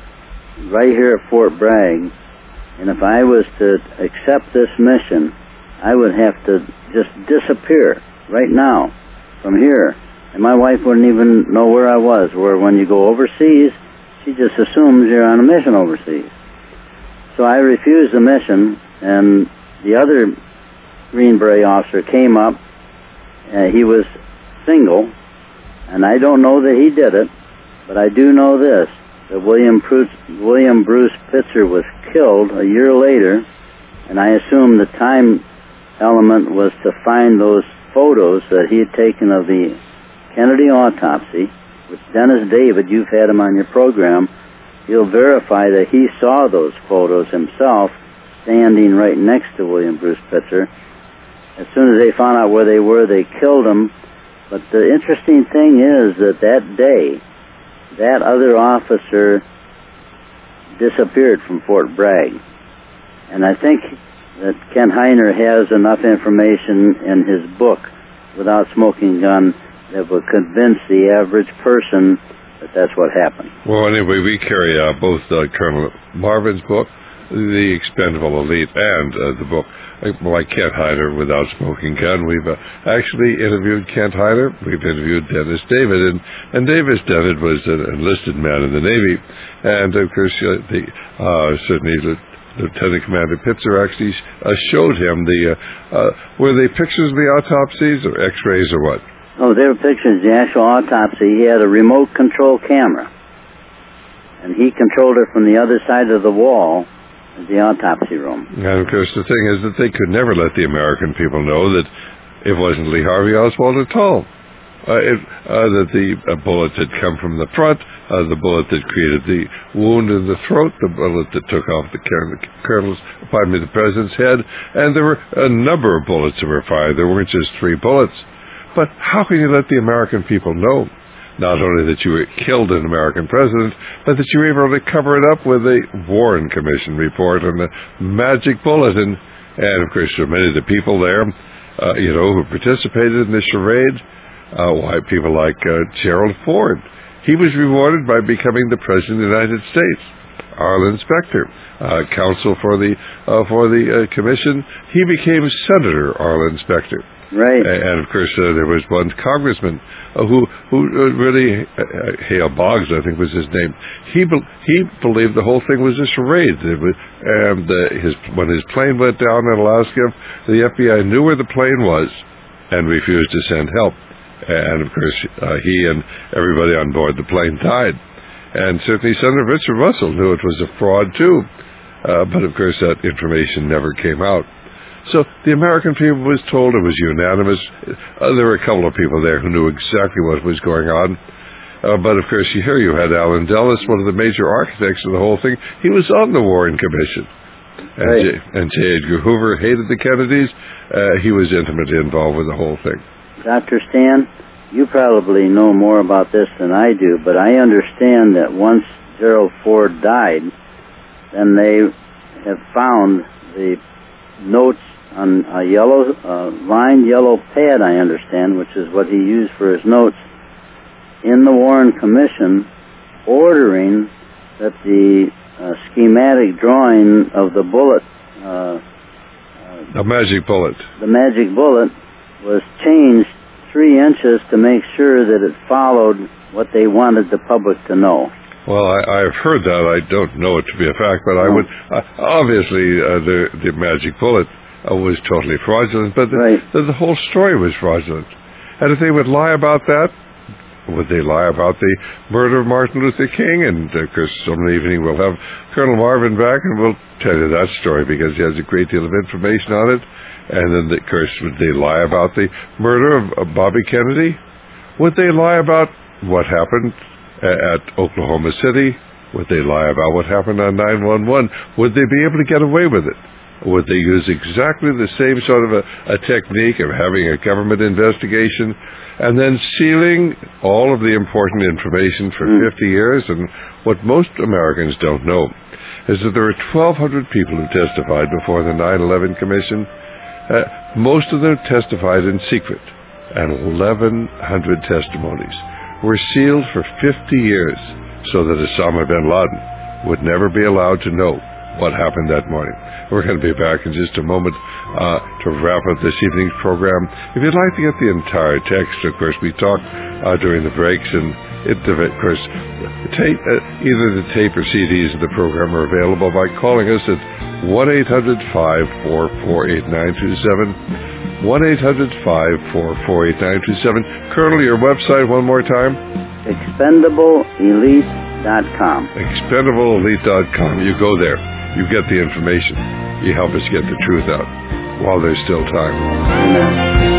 right here at Fort Bragg, and if I was to accept this mission, I would have to just disappear right now from here, and my wife wouldn't even know where I was, where when you go overseas, she just assumes you're on a mission overseas. So I refused the mission, and the other Green Beret officer came up. Uh, he was single, and I don't know that he did it, but I do know this, that William Bruce, William Bruce Pitzer was killed a year later, and I assume the time element was to find those photos that he had taken of the Kennedy autopsy, which Dennis David, you've had him on your program, he'll verify that he saw those photos himself standing right next to William Bruce Pitzer. As soon as they found out where they were, they killed him. But the interesting thing is that that day, that other officer disappeared from Fort Bragg. And I think that Kent Heiner has enough information in his book, Without Smoking Gun, that would convince the average person that that's what happened. Well, anyway, we carry out both uh, Colonel Marvin's book, The Expendable Elite, and uh, the book by Kent Heiner, Without Smoking Gun. We've uh, actually interviewed Kent Heiner. We've interviewed Dennis David, and, and Davis David was an enlisted man in the Navy, and of course, uh, the uh, certainly the Lieutenant Commander Pitzer actually uh, showed him the, uh, uh, were they pictures of the autopsies or x-rays or what? Oh, they were pictures of the actual autopsy. He had a remote control camera, and he controlled it from the other side of the wall of the autopsy room. And of course, the thing is that they could never let the American people know that it wasn't Lee Harvey Oswald at all. Uh, it, uh, that the uh, bullet had come from the front, uh, the bullet that created the wound in the throat, the bullet that took off the colonel's, pardon me, the president's head, and there were a number of bullets that were fired. There weren't just three bullets. But how can you let the American people know not only that you killed an American president, but that you were able to cover it up with a Warren Commission report on the magic bullet? And, and of course, there were many of the people there, uh, you know, who participated in the charade. Uh, why people like uh, Gerald Ford. He was rewarded by becoming the President of the United States. Arlen Specter, uh, counsel for the uh, for the uh, commission, he became Senator Arlen Specter. Right. And, and of course, uh, there was one congressman uh, who who uh, really uh, Hale Boggs, I think was his name. He be- he believed the whole thing was a charade. It was, and uh, his when his plane went down in Alaska, the F B I knew where the plane was and refused to send help. And, of course, uh, he and everybody on board the plane died. And certainly Senator Richard Russell knew it was a fraud, too. Uh, but, of course, that information never came out. So the American people was told it was unanimous. Uh, there were a couple of people there who knew exactly what was going on. Uh, but, of course, here you had Allen Dulles, one of the major architects of the whole thing. He was on the Warren Commission. And, right. J, and J. Edgar Hoover hated the Kennedys. Uh, he was intimately involved with the whole thing. Doctor Stan, you probably know more about this than I do, but I understand that once Gerald Ford died, then they have found the notes on a yellow, uh, lined yellow pad, I understand, which is what he used for his notes, in the Warren Commission, ordering that the uh, schematic drawing of the bullet, uh, uh, the magic bullet, the magic bullet, was changed three inches to make sure that it followed what they wanted the public to know. Well, I, I've heard that. I don't know it to be a fact, but I would uh, obviously uh, the the magic bullet uh, was totally fraudulent, but the, right. the, the whole story was fraudulent. And if they would lie about that, would they lie about the murder of Martin Luther King? And of course, some evening we'll have Colonel Marvin back, and we'll tell you that story because he has a great deal of information on it. And then, of course, would they lie about the murder of, of Bobby Kennedy? Would they lie about what happened at Oklahoma City? Would they lie about what happened on nine one one? Would they be able to get away with it? Would they use exactly the same sort of a, a technique of having a government investigation and then sealing all of the important information for mm. fifty years? And what most Americans don't know is that there are twelve hundred people who testified before the nine eleven Commission. Uh, most of them testified in secret, and eleven hundred testimonies were sealed for fifty years so that Osama bin Laden would never be allowed to know what happened that morning. We're going to be back in just a moment uh, to wrap up this evening's program. If you'd like to get the entire text, of course, we talk uh, during the breaks, and it, of course, tape, uh, either the tape or C Ds of the program are available by calling us at one eight hundred, five four four, eight nine two seven, one eight hundred, five four four, eight nine two seven. Colonel, your website one more time? expendable elite dot com. expendable elite dot com. You go there. You get the information. You help us get the truth out while there's still time. Amen.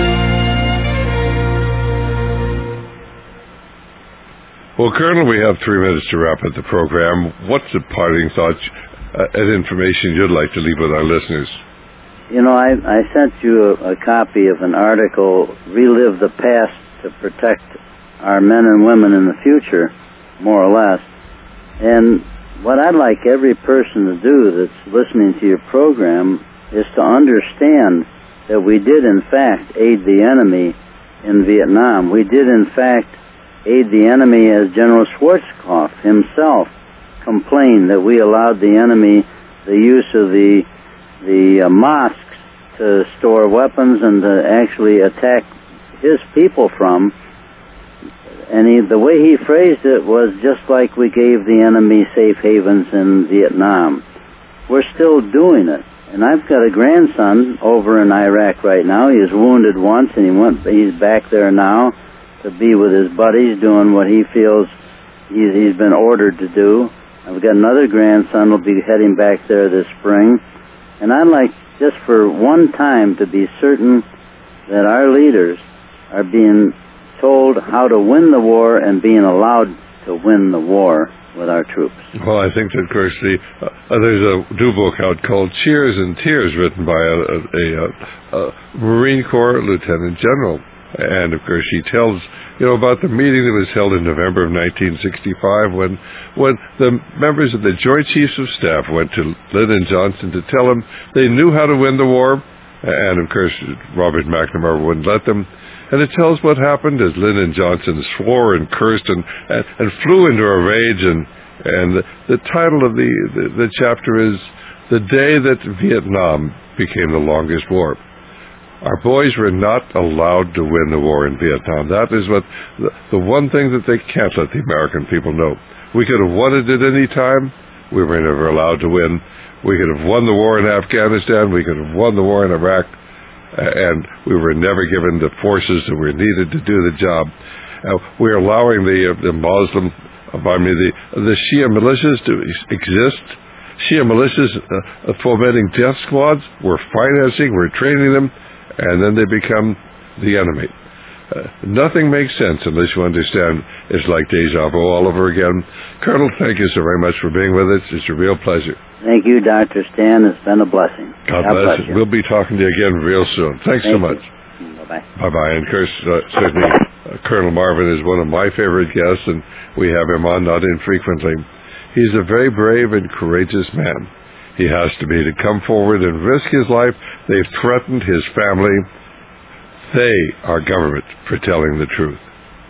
Well, Colonel, we have three minutes to wrap up the program. What's the parting thoughts uh, and information you'd like to leave with our listeners? You know, I, I sent you a, a copy of an article, Relive the Past to Protect Our Men and Women in the Future, more or less. And what I'd like every person to do that's listening to your program is to understand that we did, in fact, aid the enemy in Vietnam. We did, in fact, aid the enemy, as General Schwarzkopf himself complained that we allowed the enemy the use of the the uh, mosques to store weapons and to actually attack his people from. And he, the way he phrased it was just like we gave the enemy safe havens in Vietnam. We're still doing it. And I've got a grandson over in Iraq right now. He was wounded once, and he went. He's back there now to be with his buddies, doing what he feels he's, he's been ordered to do. I've got another grandson who'll be heading back there this spring. And I'd like just for one time to be certain that our leaders are being told how to win the war and being allowed to win the war with our troops. Well, I think that, of course, the, uh, there's a new book out called Cheers and Tears, written by a, a, a, a Marine Corps Lieutenant General. And, of course, he tells, you know, about the meeting that was held in November of nineteen sixty-five when, when the members of the Joint Chiefs of Staff went to Lyndon Johnson to tell him they knew how to win the war. And, of course, Robert McNamara wouldn't let them. And it tells what happened as Lyndon Johnson swore and cursed and, and, and flew into a rage. And, and the, the title of the, the, the chapter is The Day That Vietnam Became the Longest War. Our boys were not allowed to win the war in Vietnam. That is what the, the one thing that they can't let the American people know. We could have won it at any time. We were never allowed to win. We could have won the war in Afghanistan. We could have won the war in Iraq. And we were never given the forces that were needed to do the job. Uh, we're allowing the uh, the Muslim, uh, I mean the the Shia militias to exist. Shia militias uh, fomenting death squads. We're financing, we're training them, and then they become the enemy. Uh, nothing makes sense unless you understand it's like deja vu all over again. Colonel, thank you so very much for being with us. It's a real pleasure. Thank you, Doctor Stan. It's been a blessing. God, God bless, bless you. We'll be talking to you again real soon. Thanks Thank so much. You. Bye-bye. Bye-bye. And of course, uh, certainly, uh, Colonel Marvin is one of my favorite guests, and we have him on not infrequently. He's a very brave and courageous man. He has to be to come forward and risk his life. They've threatened his family. They are government for telling the truth.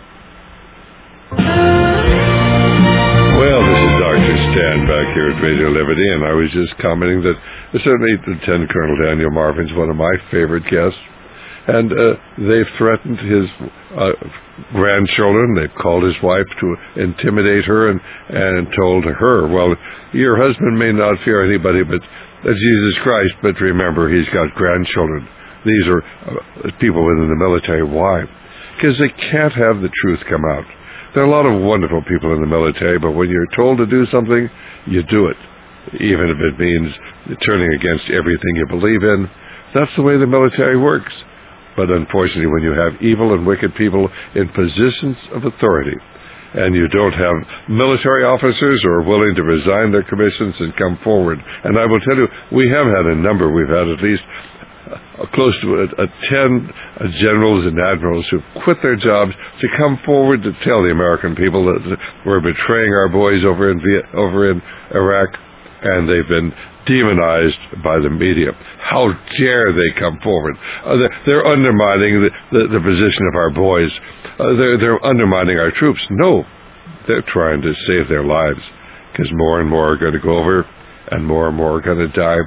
Well, this is Doctor Stan back here at Radio Liberty, and I was just commenting that certainly Lieutenant Colonel Daniel Marvin is one of my favorite guests. And uh, they've threatened his uh, grandchildren. They've called his wife to intimidate her and, and told her, well, your husband may not fear anybody but Jesus Christ, but remember, he's got grandchildren. These are uh, people within the military. Why? Because they can't have the truth come out. There are a lot of wonderful people in the military, but when you're told to do something, you do it, even if it means turning against everything you believe in. That's the way the military works. But unfortunately, when you have evil and wicked people in positions of authority, and you don't have military officers who are willing to resign their commissions and come forward. And I will tell you, we have had a number. We've had at least uh, close to a, a ten uh, generals and admirals who've quit their jobs to come forward to tell the American people that we're betraying our boys over in Viet, over in Iraq, and they've been demonized by the media. How dare they come forward? Uh, they're, they're undermining the, the, the position of our boys. Uh, they're, they're undermining our troops. No, they're trying to save their lives, because more and more are going to go over, and more and more are going to die.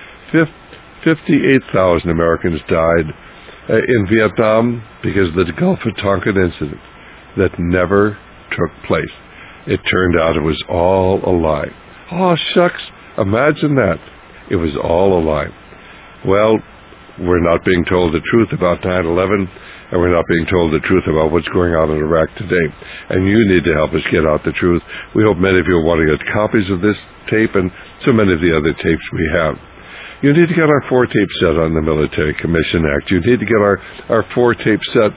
fifty-eight thousand Americans died uh, in Vietnam because of the Gulf of Tonkin incident that never took place. It turned out it was all a lie. Oh, shucks, imagine that. It was all a lie. Well, we're not being told the truth about nine eleven, and we're not being told the truth about what's going on in Iraq today. And you need to help us get out the truth. We hope many of you will want to get copies of this tape and so many of the other tapes we have. You need to get our four-tape set on the Military Commission Act. You need to get our, our four-tape set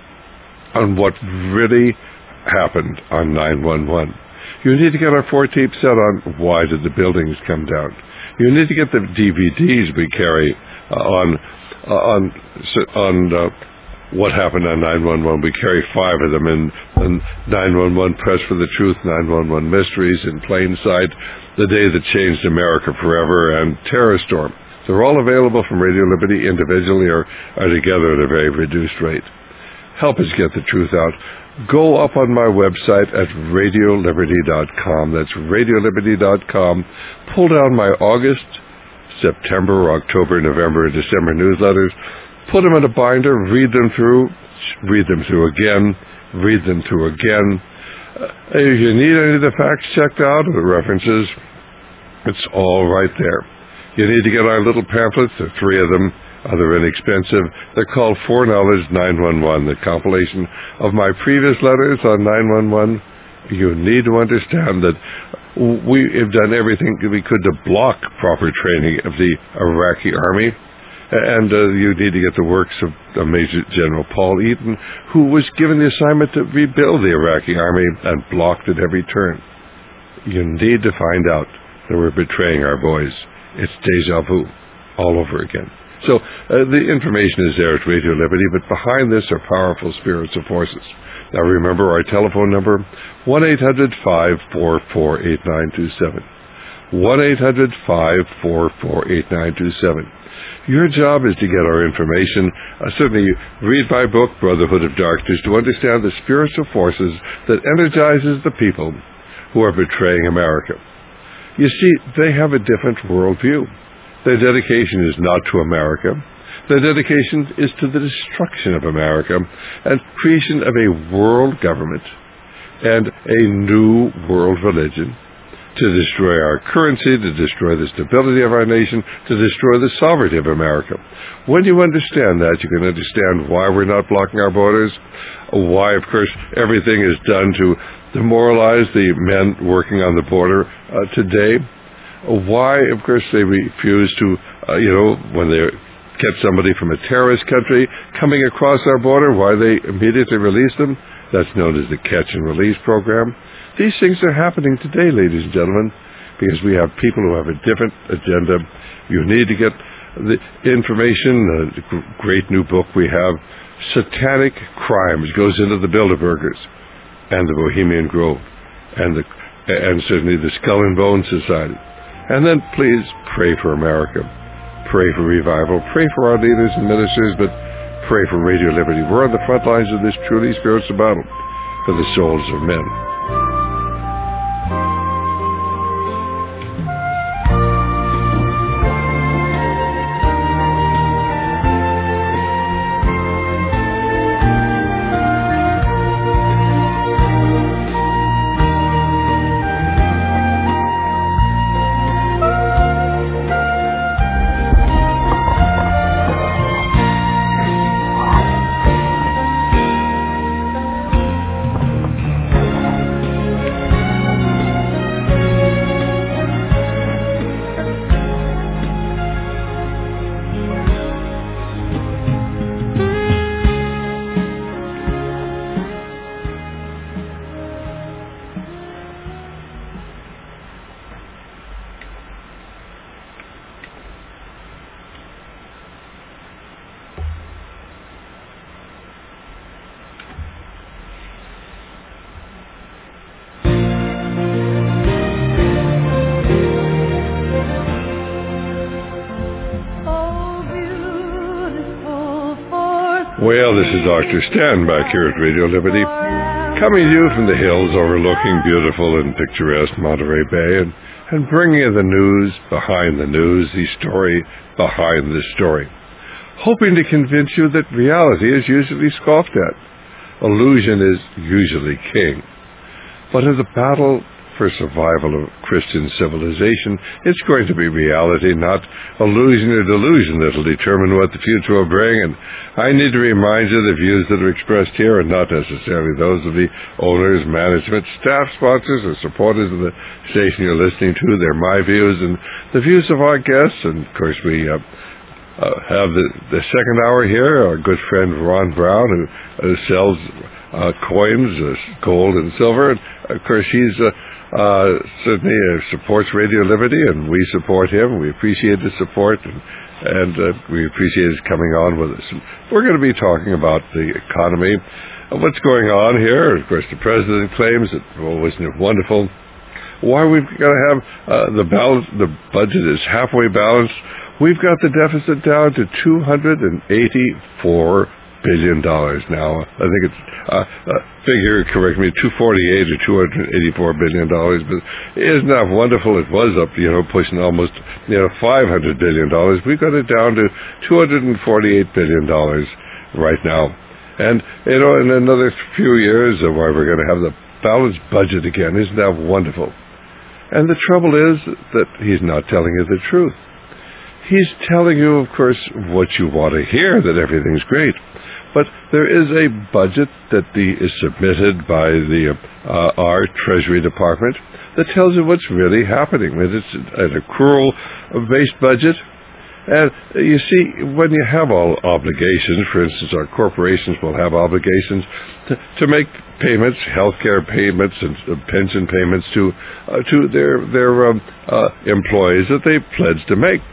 on what really happened on nine one one. You need to get our four-tape set on why did the buildings come down. You need to get the D V Ds we carry uh, on uh, on on uh, what happened on nine one one. We carry five of them in, in nine one one Press for the Truth, nine one one Mysteries, In Plain Sight, The Day That Changed America Forever, and Terror Storm. They're all available from Radio Liberty individually or, or together at a very reduced rate. Help us get the truth out. Go up on my website at radio liberty dot com. That's radio liberty dot com. Pull down my August, September, October, November, and December newsletters. Put them in a binder. Read them through. Read them through again. Read them through again. Uh, if you need any of the facts checked out or the references, it's all right there. You need to get our little pamphlets. There are three of them. Uh, they're inexpensive. They're called Foreknowledge nine one one, the compilation of my previous letters on nine one one. You need to understand that we have done everything we could to block proper training of the Iraqi army. And uh, you need to get the works of uh, Major General Paul Eaton, who was given the assignment to rebuild the Iraqi army and blocked at every turn. You need to find out that we're betraying our boys. It's deja vu all over again. So uh, the information is there at Radio Liberty, but behind this are powerful spiritual forces. Now remember our telephone number, one eight hundred, five four four, eight nine two seven. one eight hundred, five four four, eight nine two seven. Your job is to get our information. Uh, certainly read my book, Brotherhood of Darkness, to understand the spiritual forces that energizes the people who are betraying America. You see, they have a different worldview. Their dedication is not to America. Their dedication is to the destruction of America and creation of a world government and a new world religion to destroy our currency, to destroy the stability of our nation, to destroy the sovereignty of America. When you understand that, you can understand why we're not blocking our borders, why, of course, everything is done to demoralize the men working on the border uh, today, why, of course, they refuse to, uh, you know, when they catch somebody from a terrorist country coming across our border, why they immediately release them. That's known as the catch and release program. These things are happening today, ladies and gentlemen, because we have people who have a different agenda. You need to get the information, the great new book we have, Satanic Crimes, goes into the Bilderbergers and the Bohemian Grove and the and certainly the Skull and Bones Society. And then please pray for America. Pray for revival. Pray for our leaders and ministers, but pray for Radio Liberty. We're on the front lines of this truly spiritual battle for the souls of men. Well, this is Doctor Stan back here at Radio Liberty, coming to you from the hills overlooking beautiful and picturesque Monterey Bay, and, and bringing you the news behind the news, the story behind the story, hoping to convince you that reality is usually scoffed at. Illusion is usually king. But in the battle for survival of Christian civilization, it's going to be reality, not illusion or delusion, that will determine what the future will bring. And I need to remind you the views that are expressed here are not necessarily those of the owners, management, staff, sponsors, or supporters of the station you're listening to. They're my views and the views of our guests. And of course, we uh, uh, have the, the second hour here, our good friend Ron Brown, who, who sells uh, coins, uh, gold and silver. And of course, he's uh, Uh, certainly uh, supports Radio Liberty, and we support him. We appreciate the support, and, and uh, we appreciate his coming on with us. And we're going to be talking about the economy, uh, what's going on here. Of course, the president claims that, well, wasn't it wonderful? Why we've got to have uh, the balance, the budget is halfway balanced. We've got the deficit down to two hundred eighty-four billion dollars now. I think it's uh, uh, figure, correct me, two forty-eight or two hundred eighty-four billion dollars. But isn't that wonderful? It was up, you know, pushing almost, you know, five hundred billion dollars. We got it down to two hundred forty-eight billion dollars right now. And, you know, in another few years, uh, where we're going to have the balanced budget again. Isn't that wonderful? And the trouble is that he's not telling you the truth. He's telling you, of course, what you want to hear, that everything's great. But there is a budget that the, is submitted by the uh, our Treasury Department that tells you what's really happening. It's an accrual-based budget. And you see, when you have all obligations, for instance, our corporations will have obligations to, to make payments, health care payments and uh, pension payments to uh, to their, their um, uh, employees that they pledged to make.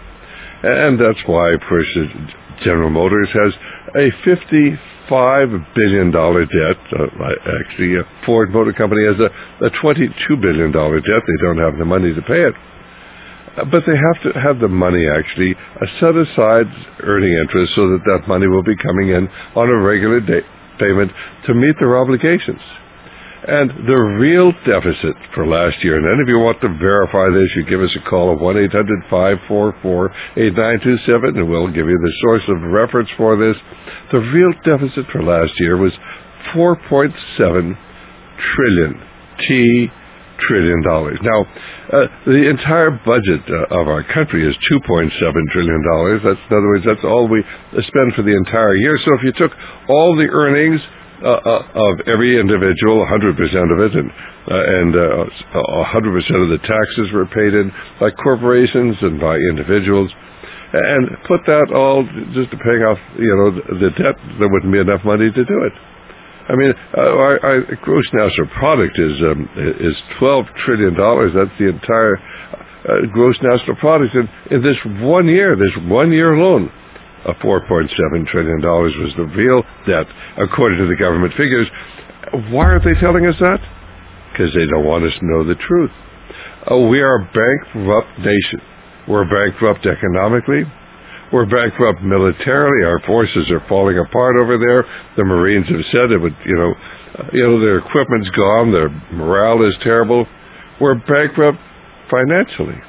And that's why, of course, General Motors has a fifty-five billion dollars debt. Uh, actually, uh, Ford Motor Company has a, a twenty-two billion dollars debt. They don't have the money to pay it. Uh, but they have to have the money actually uh, set aside, earning interest, so that that money will be coming in on a regular day payment to meet their obligations. And the real deficit for last year, and then if you want to verify this, you give us a call at one eight hundred, five four four, eight nine two seven, and we'll give you the source of reference for this. The real deficit for last year was four point seven trillion, T trillion dollars. Now, uh, the entire budget uh, of our country is two point seven trillion dollars. That's, in other words, that's all we spend for the entire year. So if you took all the earnings Uh, uh, of every individual, one hundred percent of it, and uh, and uh, one hundred percent of the taxes were paid in by corporations and by individuals, and put that all just to paying off, you know, the debt, there wouldn't be enough money to do it. I mean, uh, our, our gross national product is um, is twelve trillion dollars. That's the entire uh, gross national product. And in this one year, this one year alone, Uh, four point seven trillion dollars was the real debt, according to the government figures. Why aren't they telling us that? Because they don't want us to know the truth. Uh, we are a bankrupt nation. We're bankrupt economically. We're bankrupt militarily. Our forces are falling apart over there. The Marines have said it would, you know, uh, you know, their equipment's gone. Their morale is terrible. We're bankrupt financially.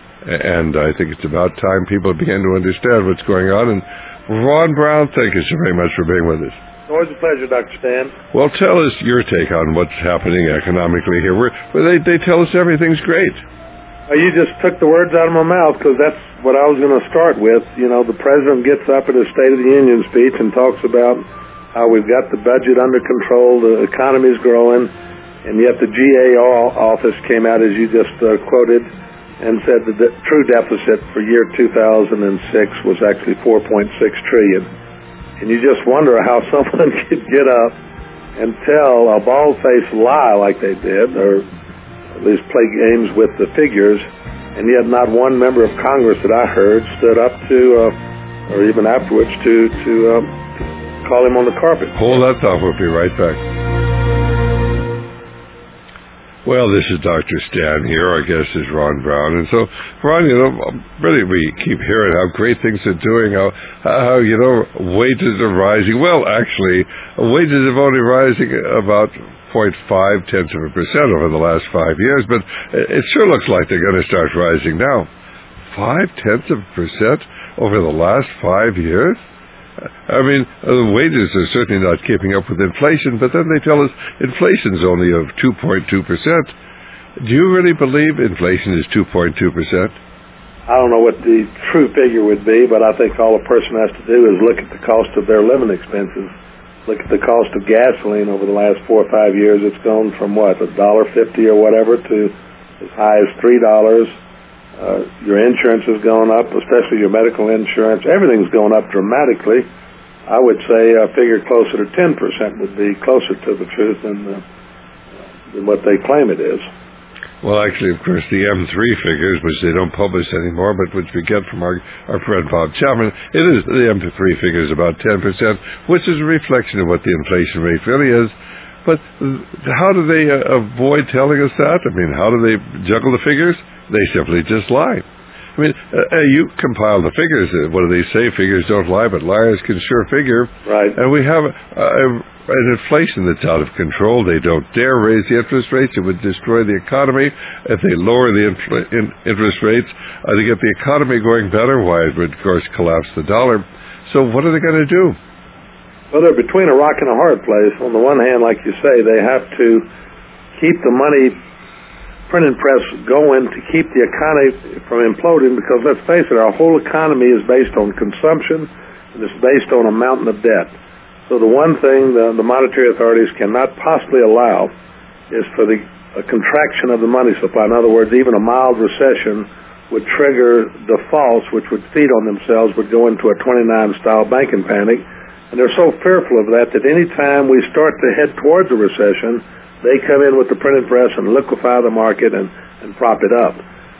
And I think it's about time people begin to understand what's going on. And Ron Brown, thank you so very much for being with us. Always a pleasure, Doctor Stan. Well, tell us your take on what's happening economically here. We're, well, they, they tell us everything's great. Uh, you just took the words out of my mouth, because that's what I was going to start with. You know, the president gets up at his State of the Union speech and talks about how we've got the budget under control, the economy's growing, and yet the G A O office came out, as you just uh, quoted, and said that the true deficit for year two thousand six was actually four point six trillion dollars. And you just wonder how someone could get up and tell a bald-faced lie like they did, or at least play games with the figures, and yet not one member of Congress that I heard stood up to, uh, or even afterwards, to, to um, call him on the carpet. Hold that thought. We'll be right back. Well, this is Doctor Stan here. Our guest is Ron Brown. And so, Ron, you know, really we keep hearing how great things are doing, how, how you know, wages are rising. Well, actually, wages have only rising about zero point five tenths of a percent over the last five years, but it sure looks like they're going to start rising now. Five tenths of a percent over the last five years? I mean, the wages are certainly not keeping up with inflation, but then they tell us inflation's only of two point two percent. Do you really believe inflation is two point two percent? I don't know what the true figure would be, but I think all a person has to do is look at the cost of their living expenses. Look at the cost of gasoline over the last four or five years. It's gone from, what, a dollar fifty or whatever to as high as three dollars. Uh, your insurance has gone up, especially your medical insurance. Everything's gone up dramatically. I would say a figure closer to ten percent would be closer to the truth than, uh, than what they claim it is. Well, actually, of course, the M three figures, which they don't publish anymore, but which we get from our, our friend Bob Chapman, it is the M three figure is about ten percent, which is a reflection of what the inflation rate really is. But how do they uh, avoid telling us that? I mean, how do they juggle the figures? They simply just lie. I mean, uh, you compile the figures. What do they say? Figures don't lie, but liars can sure figure. Right. And we have a, a, an inflation that's out of control. They don't dare raise the interest rates. It would destroy the economy. If they lower the infl- in interest rates uh, to get the economy going better, why, it would, of course, collapse the dollar. So what are they going to do? Well, they're between a rock and a hard place. On the one hand, like you say, they have to keep the money printing press going to keep the economy from imploding, because let's face it, our whole economy is based on consumption and it's based on a mountain of debt. So the one thing the, the monetary authorities cannot possibly allow is for the a contraction of the money supply. In other words, even a mild recession would trigger defaults, which would feed on themselves, would go into a twenty-nine style banking panic. And they're so fearful of that that any time we start to head towards a recession, they come in with the printing press and liquefy the market and, and prop it up.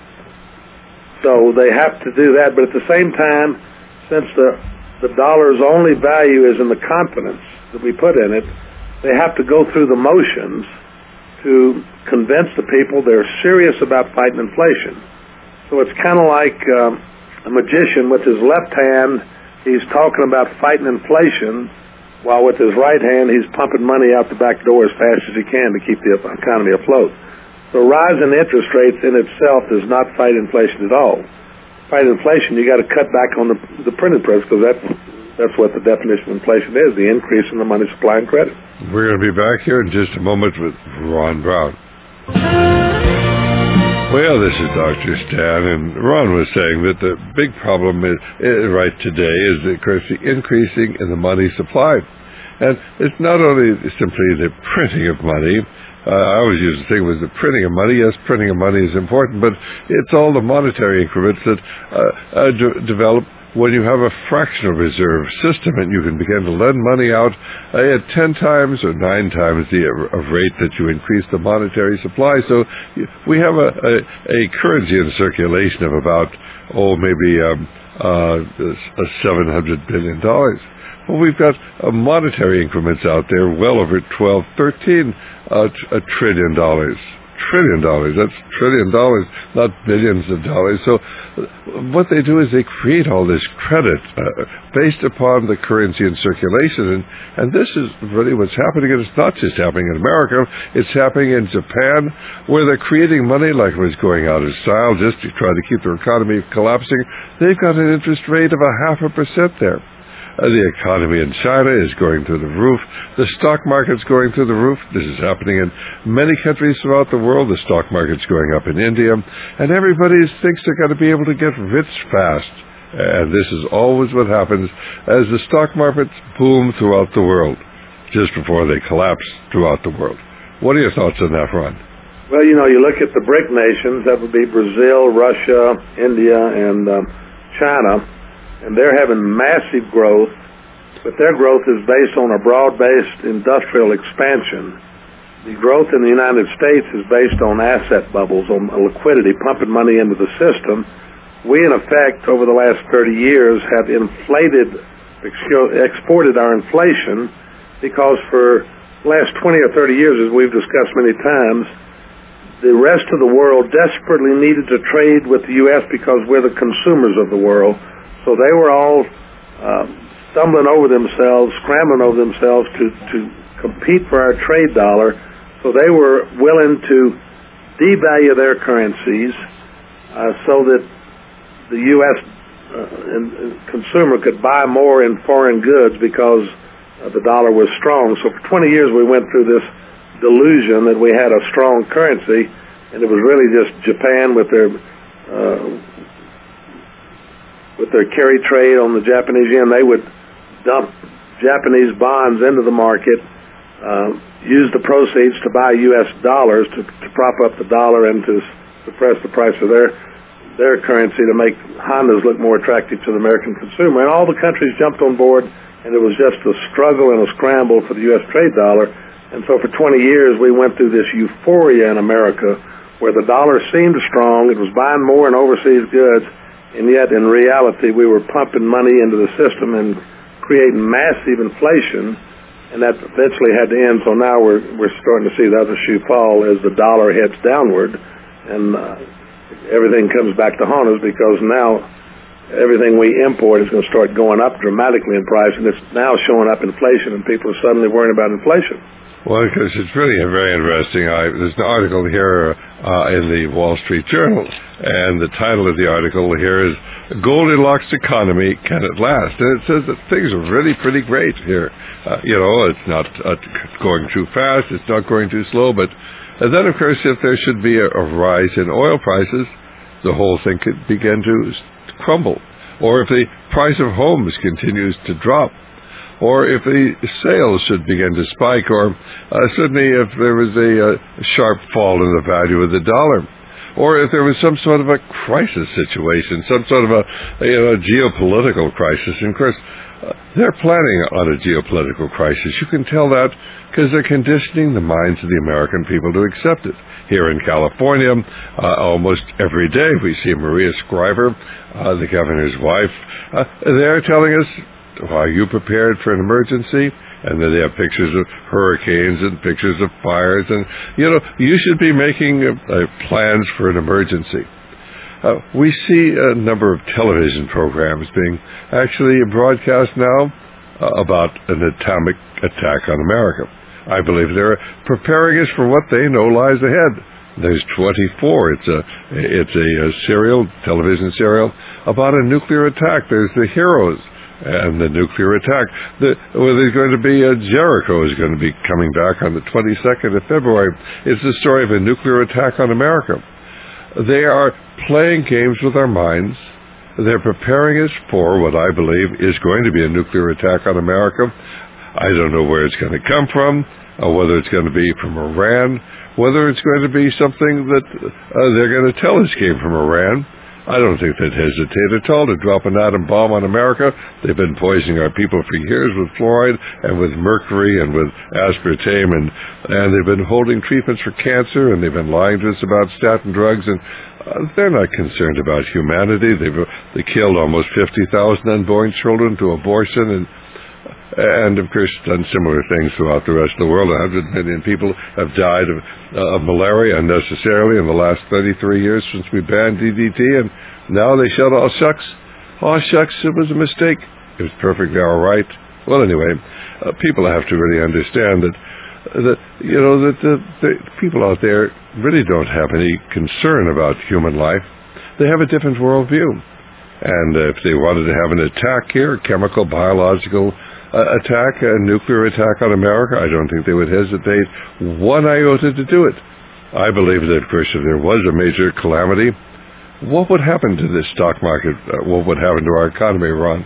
So they have to do that, but at the same time, since the, the dollar's only value is in the confidence that we put in it, they have to go through the motions to convince the people they're serious about fighting inflation. So it's kind of like um, a magician with his left hand, he's talking about fighting inflation, while with his right hand, he's pumping money out the back door as fast as he can to keep the economy afloat. So rising interest rates in itself does not fight inflation at all. Fight inflation, you got to cut back on the, the printing press, because that's, that's what the definition of inflation is, the increase in the money supply and credit. We're going to be back here in just a moment with Ron Brown. Well, this is Doctor Stan, and Ron was saying that the big problem is, is right today is, of course, the increasing in the money supply. And it's not only simply the printing of money. Uh, I always used to think it was the printing of money. Yes, printing of money is important, but it's all the monetary increments that uh, uh, de- develop when you have a fractional reserve system and you can begin to lend money out uh, at ten times or nine times the uh, rate that you increase the monetary supply. So we have a, a, a currency in circulation of about, oh, maybe um, uh, seven hundred billion dollars. Well, we've got uh, monetary increments out there well over twelve, thirteen uh, a trillion dollars. Trillion dollars. That's trillion dollars, not billions of dollars. So what they do is they create all this credit uh, based upon the currency in circulation. And, and this is really what's happening. And it's not just happening in America. It's happening in Japan, where they're creating money like it was going out of style just to try to keep their economy collapsing. They've got an interest rate of a half a percent there. Uh, the economy in China is going through the roof. The stock market's going through the roof. This is happening in many countries throughout the world. The stock market's going up in India. And everybody thinks they're going to be able to get rich fast. And this is always what happens as the stock markets boom throughout the world, just before they collapse throughout the world. What are your thoughts on that, Ron? Well, you know, you look at the BRIC nations, that would be Brazil, Russia, India, and um, China. And they're having massive growth, but their growth is based on a broad-based industrial expansion. The growth in the United States is based on asset bubbles, on liquidity, pumping money into the system. We, in effect, over the last thirty years, have inflated, exported our inflation, because for the last twenty or thirty years, as we've discussed many times, the rest of the world desperately needed to trade with the U S because we're the consumers of the world. So they were all uh, stumbling over themselves, scrambling over themselves to, to compete for our trade dollar. So they were willing to devalue their currencies uh, so that the U S uh, and, and consumer could buy more in foreign goods because uh, the dollar was strong. So for twenty years we went through this delusion that we had a strong currency, and it was really just Japan with their uh, with their carry trade on the Japanese yen. They would dump Japanese bonds into the market, uh, use the proceeds to buy U S dollars to, to prop up the dollar and to suppress the price of their their currency to make Hondas look more attractive to the American consumer. And all the countries jumped on board, and it was just a struggle and a scramble for the U S trade dollar. And so for twenty years, we went through this euphoria in America where the dollar seemed strong, it was buying more in overseas goods, and yet in reality, we were pumping money into the system and creating massive inflation, and that eventually had to end. So now we're we're starting to see the other shoe fall as the dollar heads downward, and uh, everything comes back to haunt us because now everything we import is going to start going up dramatically in price, and it's now showing up inflation, and people are suddenly worrying about inflation. Well, because it's really very interesting. I, there's an article here uh, in the Wall Street Journal, and the title of the article here is Goldilocks Economy, Can It Last? And it says that things are really pretty great here. Uh, you know, it's not uh, going too fast, it's not going too slow, but and then, of course, if there should be a, a rise in oil prices, the whole thing could begin to crumble. Or if the price of homes continues to drop, or if the sales should begin to spike, or uh, suddenly if there was a, a sharp fall in the value of the dollar, or if there was some sort of a crisis situation, some sort of a, a you know, geopolitical crisis. And of course, uh, they're planning on a geopolitical crisis. You can tell that because they're conditioning the minds of the American people to accept it. Here in California, uh, almost every day we see Maria Shriver, uh, the governor's wife. Uh, they're telling us, are you prepared for an emergency? And then they have pictures of hurricanes and pictures of fires. And, you know, you should be making uh, uh, plans for an emergency. Uh, we see a number of television programs being actually broadcast now uh, about an atomic attack on America. I believe they're preparing us for what they know lies ahead. There's twenty-four. It's a it's a, a serial, television serial about a nuclear attack. There's The Heroes and the nuclear attack. The, well, there's going to be a Jericho is going to be coming back on the twenty-second of February. It's the story of a nuclear attack on America. They are playing games with our minds. They're preparing us for what I believe is going to be a nuclear attack on America. I don't know where it's going to come from, or whether it's going to be from Iran, whether it's going to be something that uh, they're going to tell us came from Iran. I don't think they'd hesitate at all to drop an atom bomb on America. They've been poisoning our people for years with fluoride and with mercury and with aspartame, and, and they've been holding treatments for cancer, and they've been lying to us about statin drugs, and uh, they're not concerned about humanity. They've they killed almost fifty thousand unborn children to abortion, and and, of course, done similar things throughout the rest of the world. one hundred million people have died of, uh, of malaria unnecessarily in the last thirty-three years since we banned D D T, and now they shout, oh, shucks, oh, shucks, it was a mistake. It was perfectly all right. Well, anyway, uh, people have to really understand that, that you know, that the, the people out there really don't have any concern about human life. They have a different worldview. And uh, if they wanted to have an attack here, chemical, biological, Uh, attack, a nuclear attack on America, I don't think they would hesitate one iota to do it. I believe that, of course, if there was a major calamity, what would happen to this stock market? Uh, what would happen to our economy, Ron?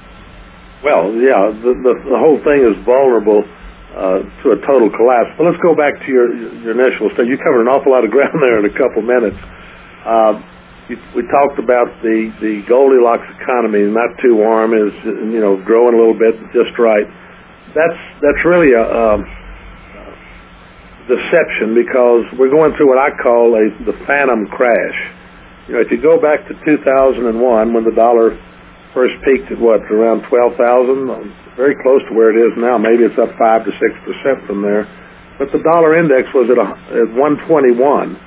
Well, yeah, the, the, the whole thing is vulnerable uh, to a total collapse. But let's go back to your, your initial statement. You covered an awful lot of ground there in a couple minutes. Uh, We talked about the, the Goldilocks economy, not too warm, is you know growing a little bit, just right. That's that's really a, a deception, because we're going through what I call a the phantom crash. You know, if you go back to two thousand one, when the dollar first peaked at what around twelve thousand, very close to where it is now. Maybe it's up five to six percent from there, but the dollar index was at, a, at one twenty-one.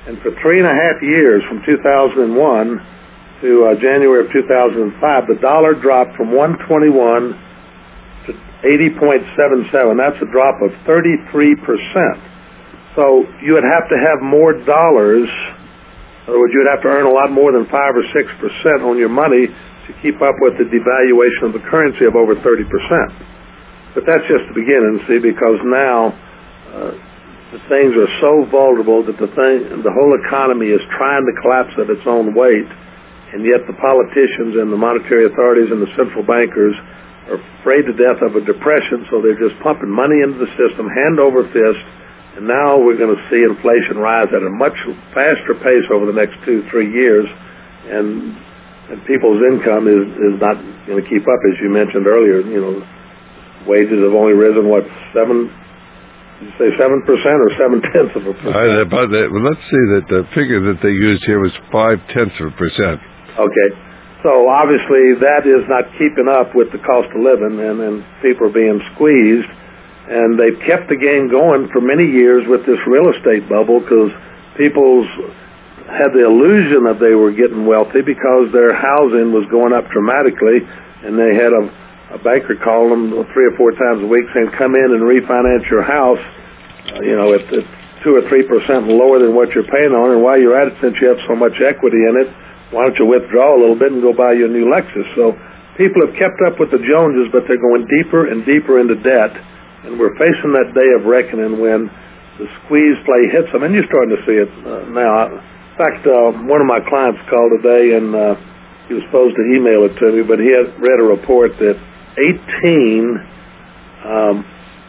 And for three and a half years, from two thousand one to uh, January of two thousand five, the dollar dropped from one twenty-one to eighty point seven seven. That's a drop of thirty-three percent. So you would have to have more dollars. In other words, you would have to earn a lot more than five or six percent on your money to keep up with the devaluation of the currency of over thirty percent. But that's just the beginning, see, because now uh, the things are so vulnerable that the thing, the whole economy is trying to collapse at its own weight, and yet the politicians and the monetary authorities and the central bankers are afraid to death of a depression, so they're just pumping money into the system, hand over fist, and now we're going to see inflation rise at a much faster pace over the next two, three years, and and people's income is, is not going to keep up, as you mentioned earlier. You know, wages have only risen, what, seven... Did you say seven percent or seven tenths of a percent? I, about that, well, let's see that the figure that they used here was five tenths of a percent. Okay, so obviously that is not keeping up with the cost of living, and, and people are being squeezed. And they've kept the game going for many years with this real estate bubble because people's had the illusion that they were getting wealthy because their housing was going up dramatically, and they had a A banker called them three or four times a week saying, come in and refinance your house, uh, you know, at, at two or three percent lower than what you're paying on. And while you're at it, since you have so much equity in it, why don't you withdraw a little bit and go buy you a new Lexus? So people have kept up with the Joneses, but they're going deeper and deeper into debt. And we're facing that day of reckoning when the squeeze play hits them. And you're starting to see it uh, now. In fact, uh, one of my clients called today, and uh, he was supposed to email it to me, but he had read a report that eighteen um,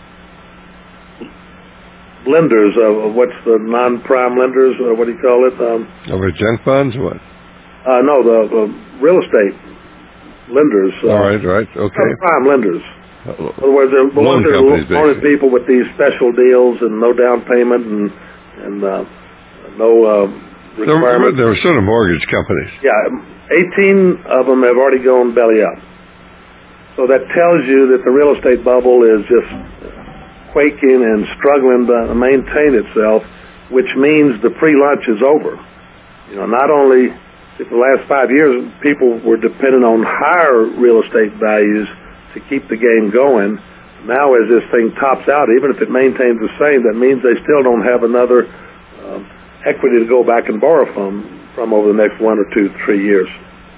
lenders, uh, what's the non-prime lenders, or what do you call it? Um, Over junk bonds or what? Uh, no, the, the real estate lenders. Uh, All right, right, okay. Non-prime lenders. Uh, In other words, they're the loan ones that are companies, loaning people with these special deals and no down payment and, and uh, no uh, requirements. There were sort of mortgage companies. Yeah, eighteen of them have already gone belly up. So that tells you that the real estate bubble is just quaking and struggling to maintain itself, which means the free lunch is over. You know, not only for the last five years, people were dependent on higher real estate values to keep the game going. Now, as this thing tops out, even if it maintains the same, that means they still don't have another uh, equity to go back and borrow from, from over the next one or two, three years.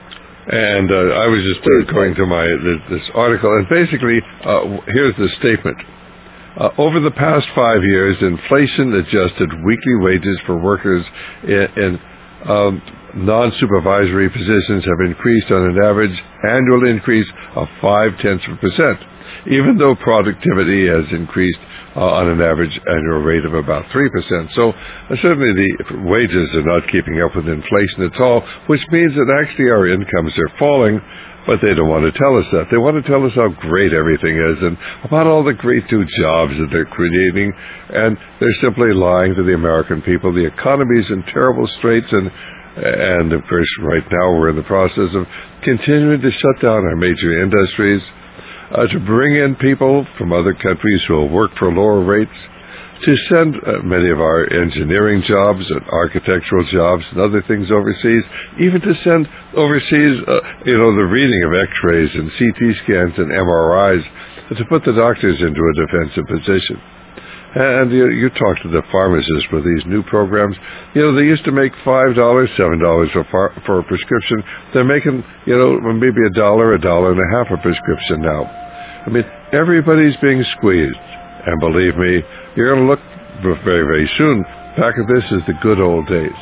And uh, I was just uh, going to my this, this article, and basically, uh, here's the statement. Uh, over the past five years, inflation-adjusted weekly wages for workers in, in um, non-supervisory positions have increased on an average annual increase of five-tenths of a percent, even though productivity has increased uh, on an average annual rate of about three percent. So uh, certainly the wages are not keeping up with inflation at all, which means that actually our incomes are falling, but they don't want to tell us that. They want to tell us how great everything is and about all the great new jobs that they're creating, and they're simply lying to the American people. The economy is in terrible straits, and and of course right now we're in the process of continuing to shut down our major industries, Uh, to bring in people from other countries who will work for lower rates, to send uh, many of our engineering jobs and architectural jobs and other things overseas, even to send overseas, uh, you know, the reading of x-rays and C T scans and M R Is, to put the doctors into a defensive position. And you, you talk to the pharmacists for these new programs. You know, they used to make five dollars, seven dollars for, far, for a prescription. They're making, you know, maybe a dollar, a dollar and a half a prescription now. I mean, everybody's being squeezed. And believe me, you're going to look very, very soon back at this as the good old days.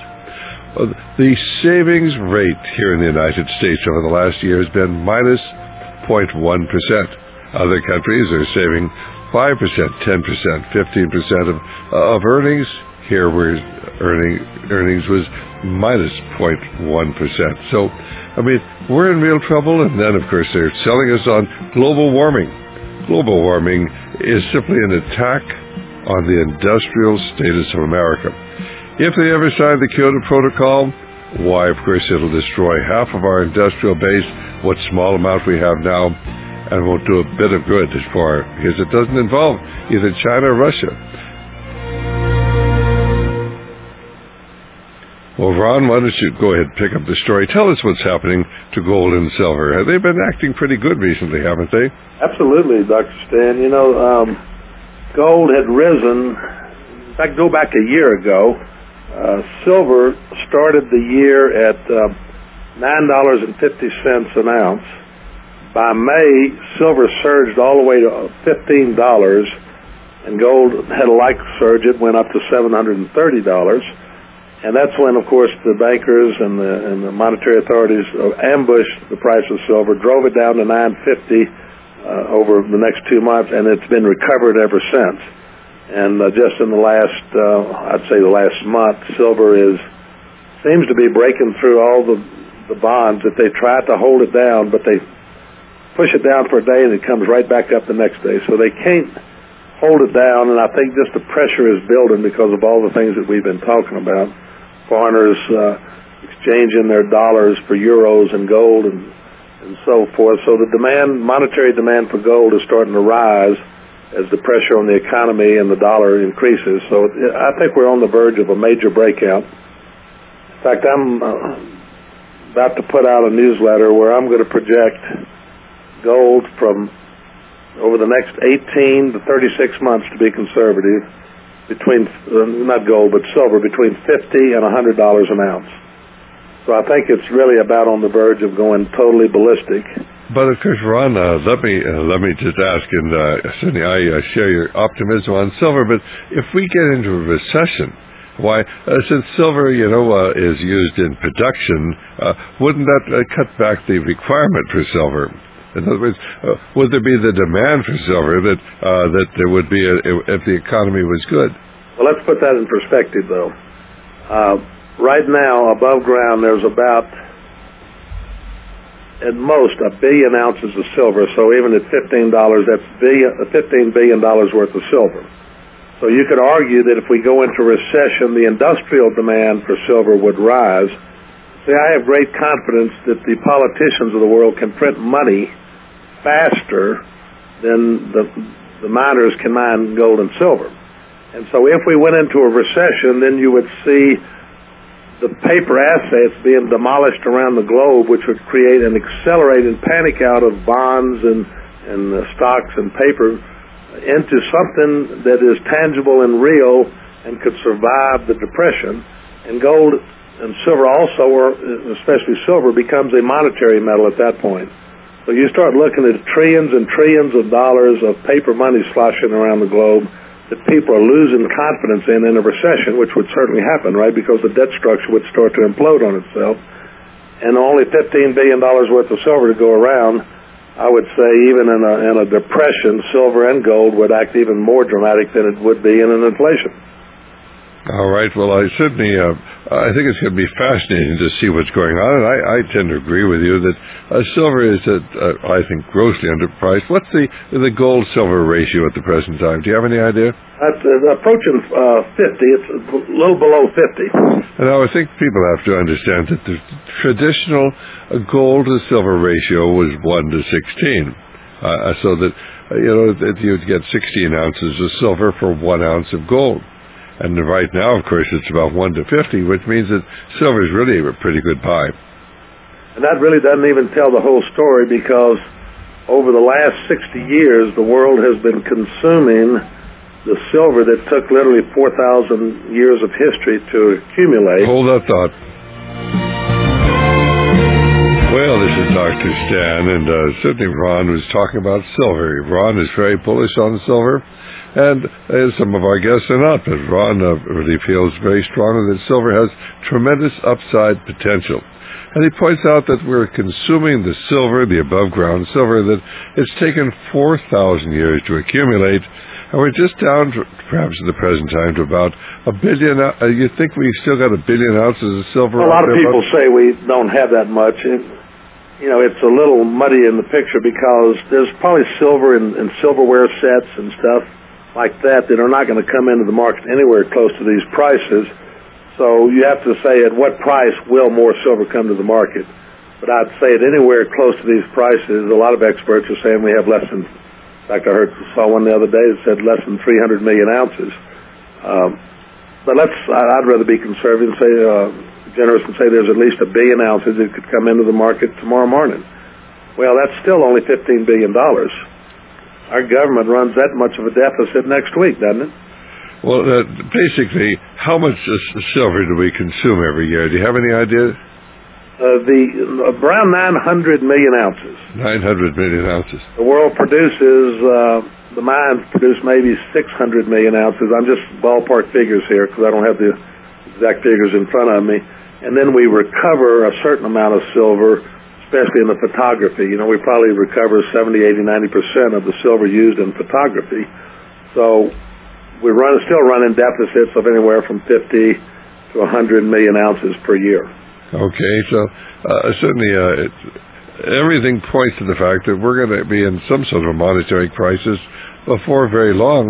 The savings rate here in the United States over the last year has been minus zero point one percent. Other countries are saving five percent, ten percent, fifteen percent of, of earnings. Here we're earning, earnings was minus zero point one percent. So, I mean, we're in real trouble, and then, of course, they're selling us on global warming. Global warming is simply an attack on the industrial status of America. If they ever sign the Kyoto Protocol, why, of course, it'll destroy half of our industrial base, what small amount we have now, and won't do a bit of good as far because it doesn't involve either China or Russia. Well, Ron, why don't you go ahead and pick up the story. Tell us what's happening to gold and silver. They've been acting pretty good recently, haven't they? Absolutely, Doctor Stan. You know, um, gold had risen. In fact, go back a year ago. Uh, silver started the year at uh, nine dollars and fifty cents an ounce. By May, silver surged all the way to fifteen dollars, and gold had a like surge. It went up to seven hundred thirty dollars. And that's when, of course, the bankers and the, and the monetary authorities ambushed the price of silver, drove it down to nine fifty uh, over the next two months, and it's been recovered ever since. And uh, just in the last, uh, I'd say the last month, silver is seems to be breaking through all the the bonds that they tried to hold it down, but they push it down for a day and it comes right back up the next day. So they can't hold it down, and I think just the pressure is building because of all the things that we've been talking about. Foreigners uh, exchanging their dollars for euros and gold and, and so forth. So the demand, monetary demand for gold is starting to rise as the pressure on the economy and the dollar increases. So I think we're on the verge of a major breakout. In fact, I'm uh, about to put out a newsletter where I'm going to project gold from over the next eighteen to thirty-six months, to be conservative, between, uh, not gold, but silver, between fifty and one hundred dollars an ounce. So I think it's really about on the verge of going totally ballistic. But of course, Ron, uh, let me uh, let me just ask, and uh, certainly I uh, share your optimism on silver, but if we get into a recession, why, uh, since silver, you know, uh, is used in production, uh, wouldn't that uh, cut back the requirement for silver? In other words, uh, would there be the demand for silver that uh, that there would be a, if the economy was good? Well, let's put that in perspective, though. Uh, right now, above ground, there's about, at most, a billion ounces of silver. So even at fifteen dollars, that's billion, fifteen billion dollars worth of silver. So you could argue that if we go into recession, the industrial demand for silver would rise. See, I have great confidence that the politicians of the world can print money faster than the, the miners can mine gold and silver. And so if we went into a recession, then you would see the paper assets being demolished around the globe, which would create an accelerated panic out of bonds and, and uh, stocks and paper into something that is tangible and real and could survive the depression. And gold and silver also, or especially silver, becomes a monetary metal at that point. So you start looking at trillions and trillions of dollars of paper money sloshing around the globe that people are losing confidence in in a recession, which would certainly happen, right, because the debt structure would start to implode on itself. And only fifteen billion dollars worth of silver to go around, I would say even in a, in a depression, silver and gold would act even more dramatic than it would be in an inflation. All right. Well, I certainly, uh, I think it's going to be fascinating to see what's going on, and I, I tend to agree with you that uh, silver is, at, uh, I think, grossly underpriced. What's the the gold-silver ratio at the present time? Do you have any idea? That's uh, approaching uh, fifty. It's a little below fifty. And I think people have to understand that the traditional uh, gold-to-silver ratio was one to sixteen, uh, so that uh, you know that you'd get sixteen ounces of silver for one ounce of gold. And right now, of course, it's about one to fifty, which means that silver is really a pretty good buy. And that really doesn't even tell the whole story, because over the last sixty years, the world has been consuming the silver that took literally four thousand years of history to accumulate. Hold that thought. Well, this is Doctor Stan, and uh, certainly Ron was talking about silver. Ron is very bullish on silver. And uh, some of our guests are not, but Ron uh, really feels very strongly that silver has tremendous upside potential. And he points out that we're consuming the silver, the above-ground silver, that it's taken four thousand years to accumulate, and we're just down, to, perhaps at the present time, to about a billion. Uh, you think we still got a billion ounces of silver? A lot of people about? say we don't have that much. It, you know, it's a little muddy in the picture, because there's probably silver in, in silverware sets and stuff like that that are not going to come into the market anywhere close to these prices. So you have to say at what price will more silver come to the market. But I'd say at anywhere close to these prices, a lot of experts are saying we have less than, in fact I heard, saw one the other day that said less than three hundred million ounces. Um, but let's, I'd rather be conservative and say uh, generous and say there's at least a billion ounces that could come into the market tomorrow morning. Well, that's still only fifteen billion dollars. Our government runs that much of a deficit next week, doesn't it? Well, uh, basically, how much uh, silver do we consume every year? Do you have any idea? Uh, the uh, around nine hundred million ounces. nine hundred million ounces. The world produces, uh, the mines produce maybe six hundred million ounces. I'm just ballpark figures here because I don't have the exact figures in front of me. And then we recover a certain amount of silver, especially in the photography. You know, we probably recover seventy, eighty, ninety percent of the silver used in photography. So we run still running deficits of anywhere from fifty to one hundred million ounces per year. Okay, so uh, certainly uh, it, everything points to the fact that we're going to be in some sort of a monetary crisis before very long,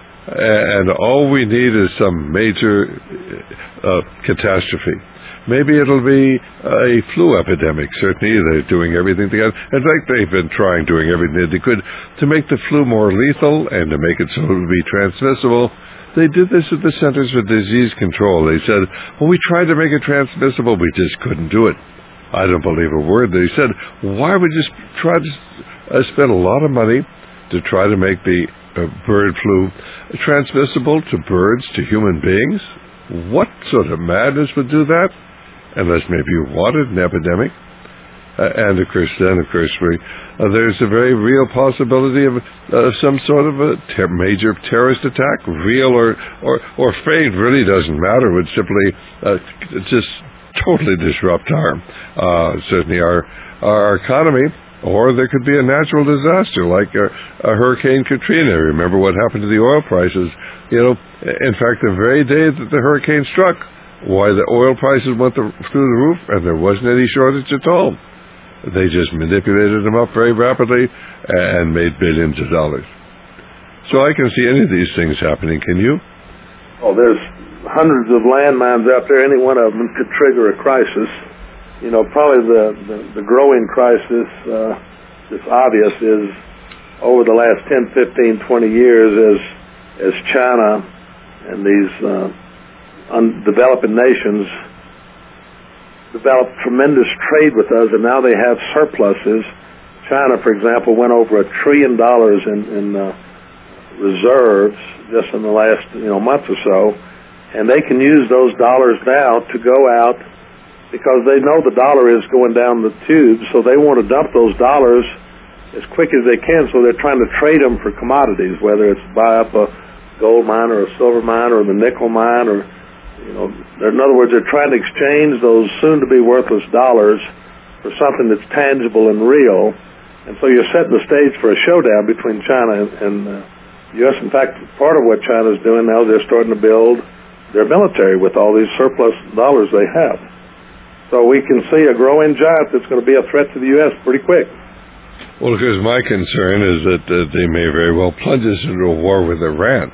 and all we need is some major uh, catastrophe. Maybe it'll be a flu epidemic. Certainly, they're doing everything they can. In fact, they've been trying, doing everything they could to make the flu more lethal and to make it so it would be transmissible. They did this at the Centers for Disease Control. They said, well, we tried to make it transmissible, we just couldn't do it. I don't believe a word. They said, why would you try to uh, spend a lot of money to try to make the uh, bird flu transmissible to birds, to human beings? What sort of madness would do that? Unless maybe you wanted an epidemic. Uh, and, of course, then, of course, we, uh, there's a very real possibility of uh, some sort of a ter- major terrorist attack, real or, or, or feigned, really doesn't matter. It would simply uh, just totally disrupt our, uh, certainly our, our economy. Or there could be a natural disaster like a, a Hurricane Katrina. Remember what happened to the oil prices? You know, in fact, the very day that the hurricane struck, why the oil prices went the, through the roof, and there wasn't any shortage at all. They just manipulated them up very rapidly and made billions of dollars. So I can see any of these things happening. Can you? Oh, there's hundreds of landmines out there. Any one of them could trigger a crisis. You know, probably the, the, the growing crisis uh, that's obvious is over the last ten, fifteen, twenty years as, as China and these uh, undeveloping nations developed tremendous trade with us, and now they have surpluses. China, for example, went over a trillion dollars in, in uh, reserves just in the last you know month or so, and they can use those dollars now to go out because they know the dollar is going down the tube, so they want to dump those dollars as quick as they can. So they're trying to trade them for commodities, whether it's buy up a gold mine or a silver mine or the nickel mine or You know, in other words, they're trying to exchange those soon-to-be worthless dollars for something that's tangible and real. And so you're setting the stage for a showdown between China and, and uh, U S In fact, part of what China's doing now, they're starting to build their military with all these surplus dollars they have. So we can see a growing giant that's going to be a threat to the U S pretty quick. Well, because my concern is that uh, they may very well plunge us into a war with Iran.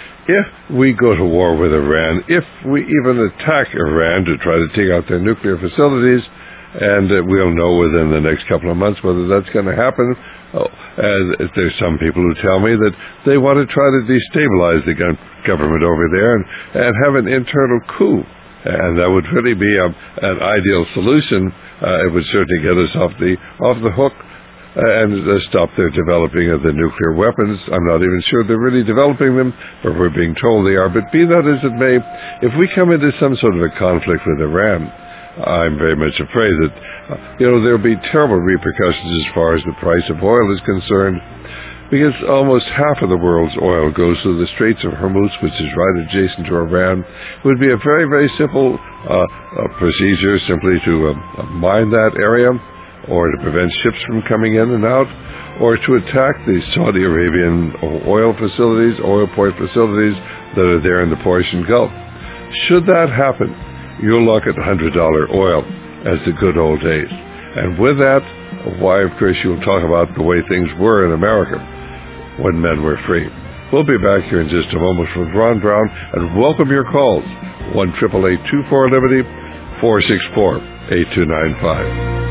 If we go to war with Iran, if we even attack Iran to try to take out their nuclear facilities, and uh, we'll know within the next couple of months whether that's going to happen. Oh, and there's some people who tell me that they want to try to destabilize the government over there and, and have an internal coup. And that would really be a, an ideal solution. Uh, it would certainly get us off the off the hook and uh, stop their developing of the nuclear weapons. I'm not even sure they're really developing them, but we're being told they are. But be that as it may, if we come into some sort of a conflict with Iran, I'm very much afraid that, uh, you know, there'll be terrible repercussions as far as the price of oil is concerned, because almost half of the world's oil goes through the Straits of Hormuz, which is right adjacent to Iran. It would be a very, very simple uh, uh, procedure simply to uh, mine that area, or to prevent ships from coming in and out, or to attack the Saudi Arabian oil facilities, oil port facilities that are there in the Persian Gulf. Should that happen, you'll look at one hundred dollars oil as the good old days. And with that, why, of course, you'll talk about the way things were in America when men were free. We'll be back here in just a moment with Ron Brown, and welcome your calls. one eight eight eight, two four, Liberty, four six four, eight two nine five.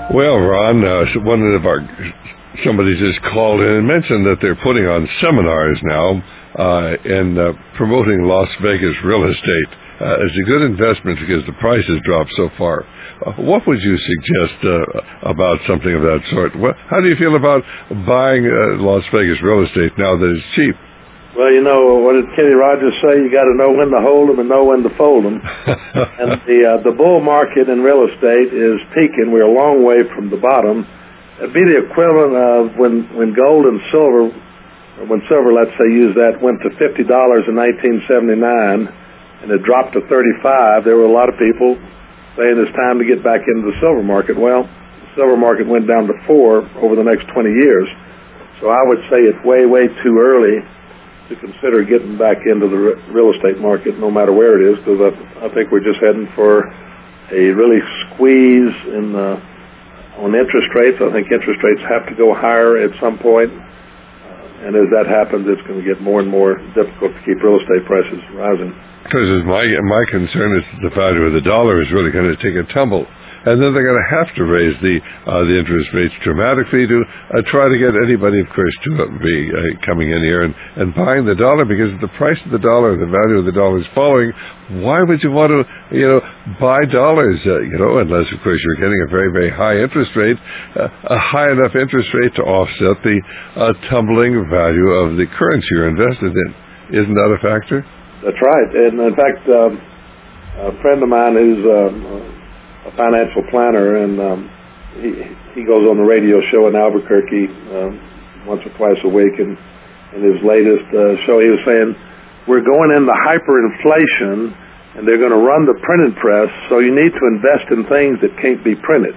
Well, Ron, uh, one of our somebody just called in and mentioned that they're putting on seminars now uh, and uh, promoting Las Vegas real estate uh, as a good investment because the prices dropped so far. Uh, what would you suggest uh, about something of that sort? What, how do you feel about buying uh, Las Vegas real estate now that it's cheap? Well, you know, what did Kenny Rogers say? You got to know when to hold them and know when to fold them. And the uh, the bull market in real estate is peaking. We're a long way from the bottom. It'd be the equivalent of when, when gold and silver, or when silver, let's say, use that, went to fifty dollars in nineteen seventy-nine, and it dropped to thirty-five. There were a lot of people saying it's time to get back into the silver market. Well, the silver market went down to four over the next twenty years. So I would say it's way, way too early to consider getting back into the real estate market, no matter where it is, because I, I think we're just heading for a really squeeze in the, on interest rates. I think interest rates have to go higher at some point, uh, and as that happens, it's going to get more and more difficult to keep real estate prices rising. Because my my concern is the value of the dollar is really going to take a tumble, and then they're going to have to raise the uh, the interest rates dramatically to uh, try to get anybody, of course, to uh, be uh, coming in here and, and buying the dollar. Because if the price of the dollar, the value of the dollar is falling, why would you want to, you know, buy dollars? Uh, you know, unless of course you're getting a very very high interest rate, uh, a high enough interest rate to offset the uh, tumbling value of the currency you're invested in. Isn't that a factor? That's right. And in fact, um, a friend of mine who's um, a financial planner, and um, he he goes on the radio show in Albuquerque um, once or twice a week, and in his latest uh, show he was saying, we're going into hyperinflation, and they're going to run the printing press, so you need to invest in things that can't be printed.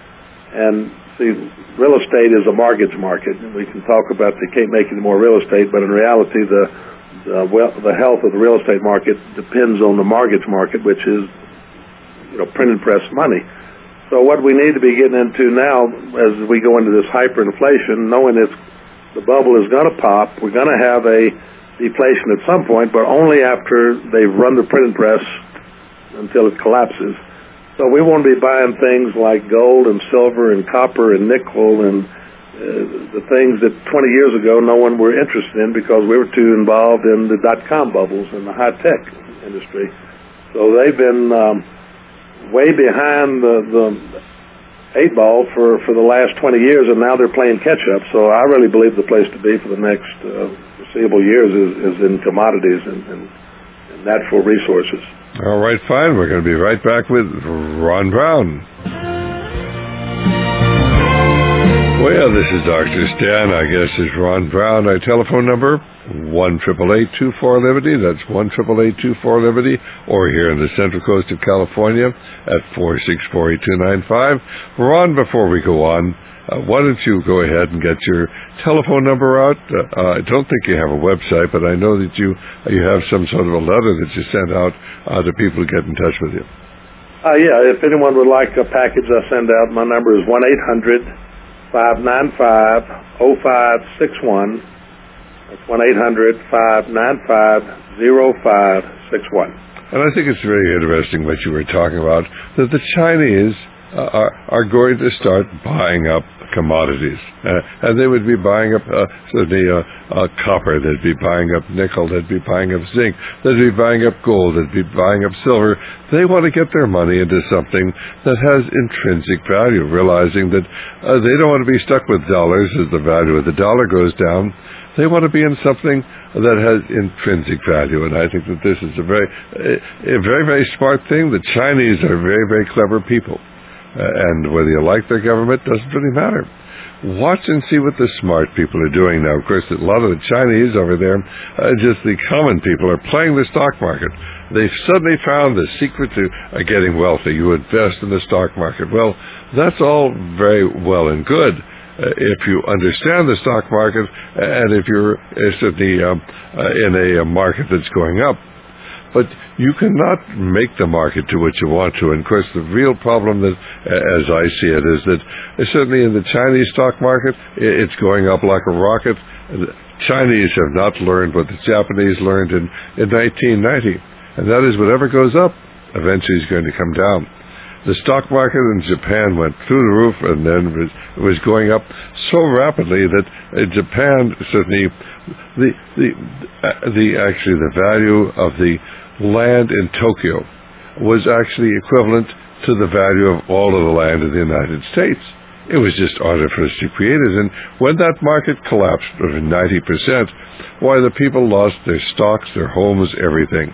And see, real estate is a mortgage market. We can talk about they can't make any more real estate, but in reality, the Uh, well, the health of the real estate market depends on the mortgage market, which is, you know, printing press money. So what we need to be getting into now, as we go into this hyperinflation, knowing it's the bubble is going to pop, we're going to have a deflation at some point, but only after they've run the printing press until it collapses. So we want to be buying things like gold and silver and copper and nickel and Uh, the things that twenty years ago no one were interested in because we were too involved in the dot-com bubbles and the high-tech industry. So they've been um, way behind the, the eight ball for, for the last twenty years, and now they're playing catch-up. So I really believe the place to be for the next uh, foreseeable years is, is in commodities and, and, and natural resources. All right, fine. We're going to be right back with Ron Brown. Well, this is Doctor Stan. Our guest is Ron Brown. Our telephone number, one eight eight eight, two four, Liberty. That's one eight eight eight, two four, Liberty. Or here in the Central Coast of California at four six four, eight two nine five. Ron, before we go on, uh, why don't you go ahead and get your telephone number out? Uh, uh, I don't think you have a website, but I know that you uh, you have some sort of a letter that you send out uh, to people to get in touch with you. Uh, yeah, if anyone would like a package I send out, my number is one eight hundred, five nine five, oh five six one. That's one eight hundred, five nine five, oh five six one. And I think it's very interesting what you were talking about, that the Chinese uh, are, are going to start buying up commodities. Uh, and they would be buying up uh, certainly uh, uh, copper, they'd be buying up nickel, they'd be buying up zinc, they'd be buying up gold, they'd be buying up silver. They want to get their money into something that has intrinsic value, realizing that uh, they don't want to be stuck with dollars as the value of the dollar goes down. They want to be in something that has intrinsic value, and I think that this is a very, a very, very smart thing. The Chinese are very, very clever people. Uh, and whether you like their government doesn't really matter. Watch and see what the smart people are doing now. Of course, a lot of the Chinese over there, uh, just the common people, are playing the stock market. They've suddenly found the secret to uh, getting wealthy. You invest in the stock market. Well, that's all very well and good uh, if you understand the stock market and if you're uh, certainly um, uh, in a, a market that's going up. But you cannot make the market do what you want to. And, of course, the real problem, that, as I see it, is that certainly in the Chinese stock market, it's going up like a rocket. The Chinese have not learned what the Japanese learned in, in nineteen ninety. And that is whatever goes up eventually is going to come down. the stock market in Japan went through the roof, and then it was, it was going up so rapidly that uh, Japan certainly the the uh, the actually the value of the land in Tokyo was actually equivalent to the value of all of the land in the United States. It was just artificially created, and when that market collapsed over ninety percent, why, the people lost their stocks, their homes, everything.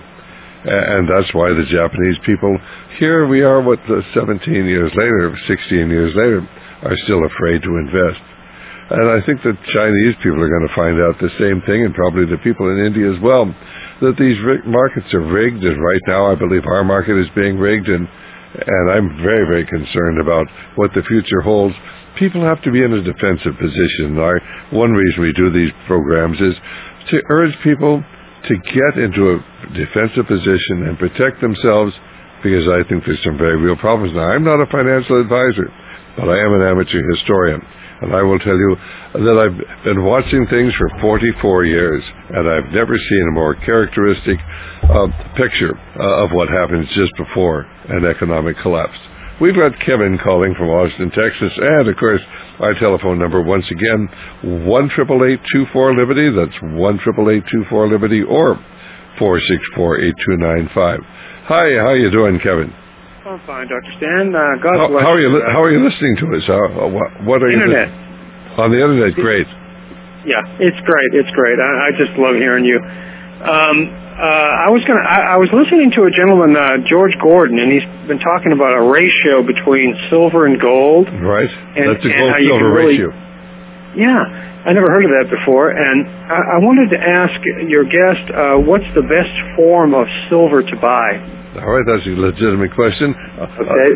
And that's why the Japanese people, here we are, what, seventeen years later, sixteen years later, are still afraid to invest. And I think that Chinese people are going to find out the same thing, and probably the people in India as well, that these markets are rigged, and right now I believe our market is being rigged, and and I'm very, very concerned about what the future holds. People have to be in a defensive position. Our, one reason we do these programs is to urge people to get into a defensive position and protect themselves, because I think there's some very real problems. Now, I'm not a financial advisor, but I am an amateur historian. And I will tell you that I've been watching things for forty-four years, and I've never seen a more characteristic uh, picture uh, of what happens just before an economic collapse. We've got Kevin calling from Austin, Texas, and, of course, our telephone number, once again, one eight eight eight, two four, Liberty. That's one eight eight eight, two four, Liberty, or four six four, eight two nine five. Hi, how you doing, Kevin? I'm fine, Doctor Stan. Uh, God how, bless how are you. you. Li- how are you listening to us? Uh, what, what are Internet. you? Internet. On the internet, great. Yeah, it's great. It's great. I, I just love hearing you. Um, uh, I was gonna. I, I was listening to a gentleman, uh, George Gordon, and he's been talking about a ratio between silver and gold. Right. And, That's a and gold-silver really, ratio. Yeah, I never heard of that before, and I, I wanted to ask your guest, uh, what's the best form of silver to buy? All right, that's a legitimate question. Okay.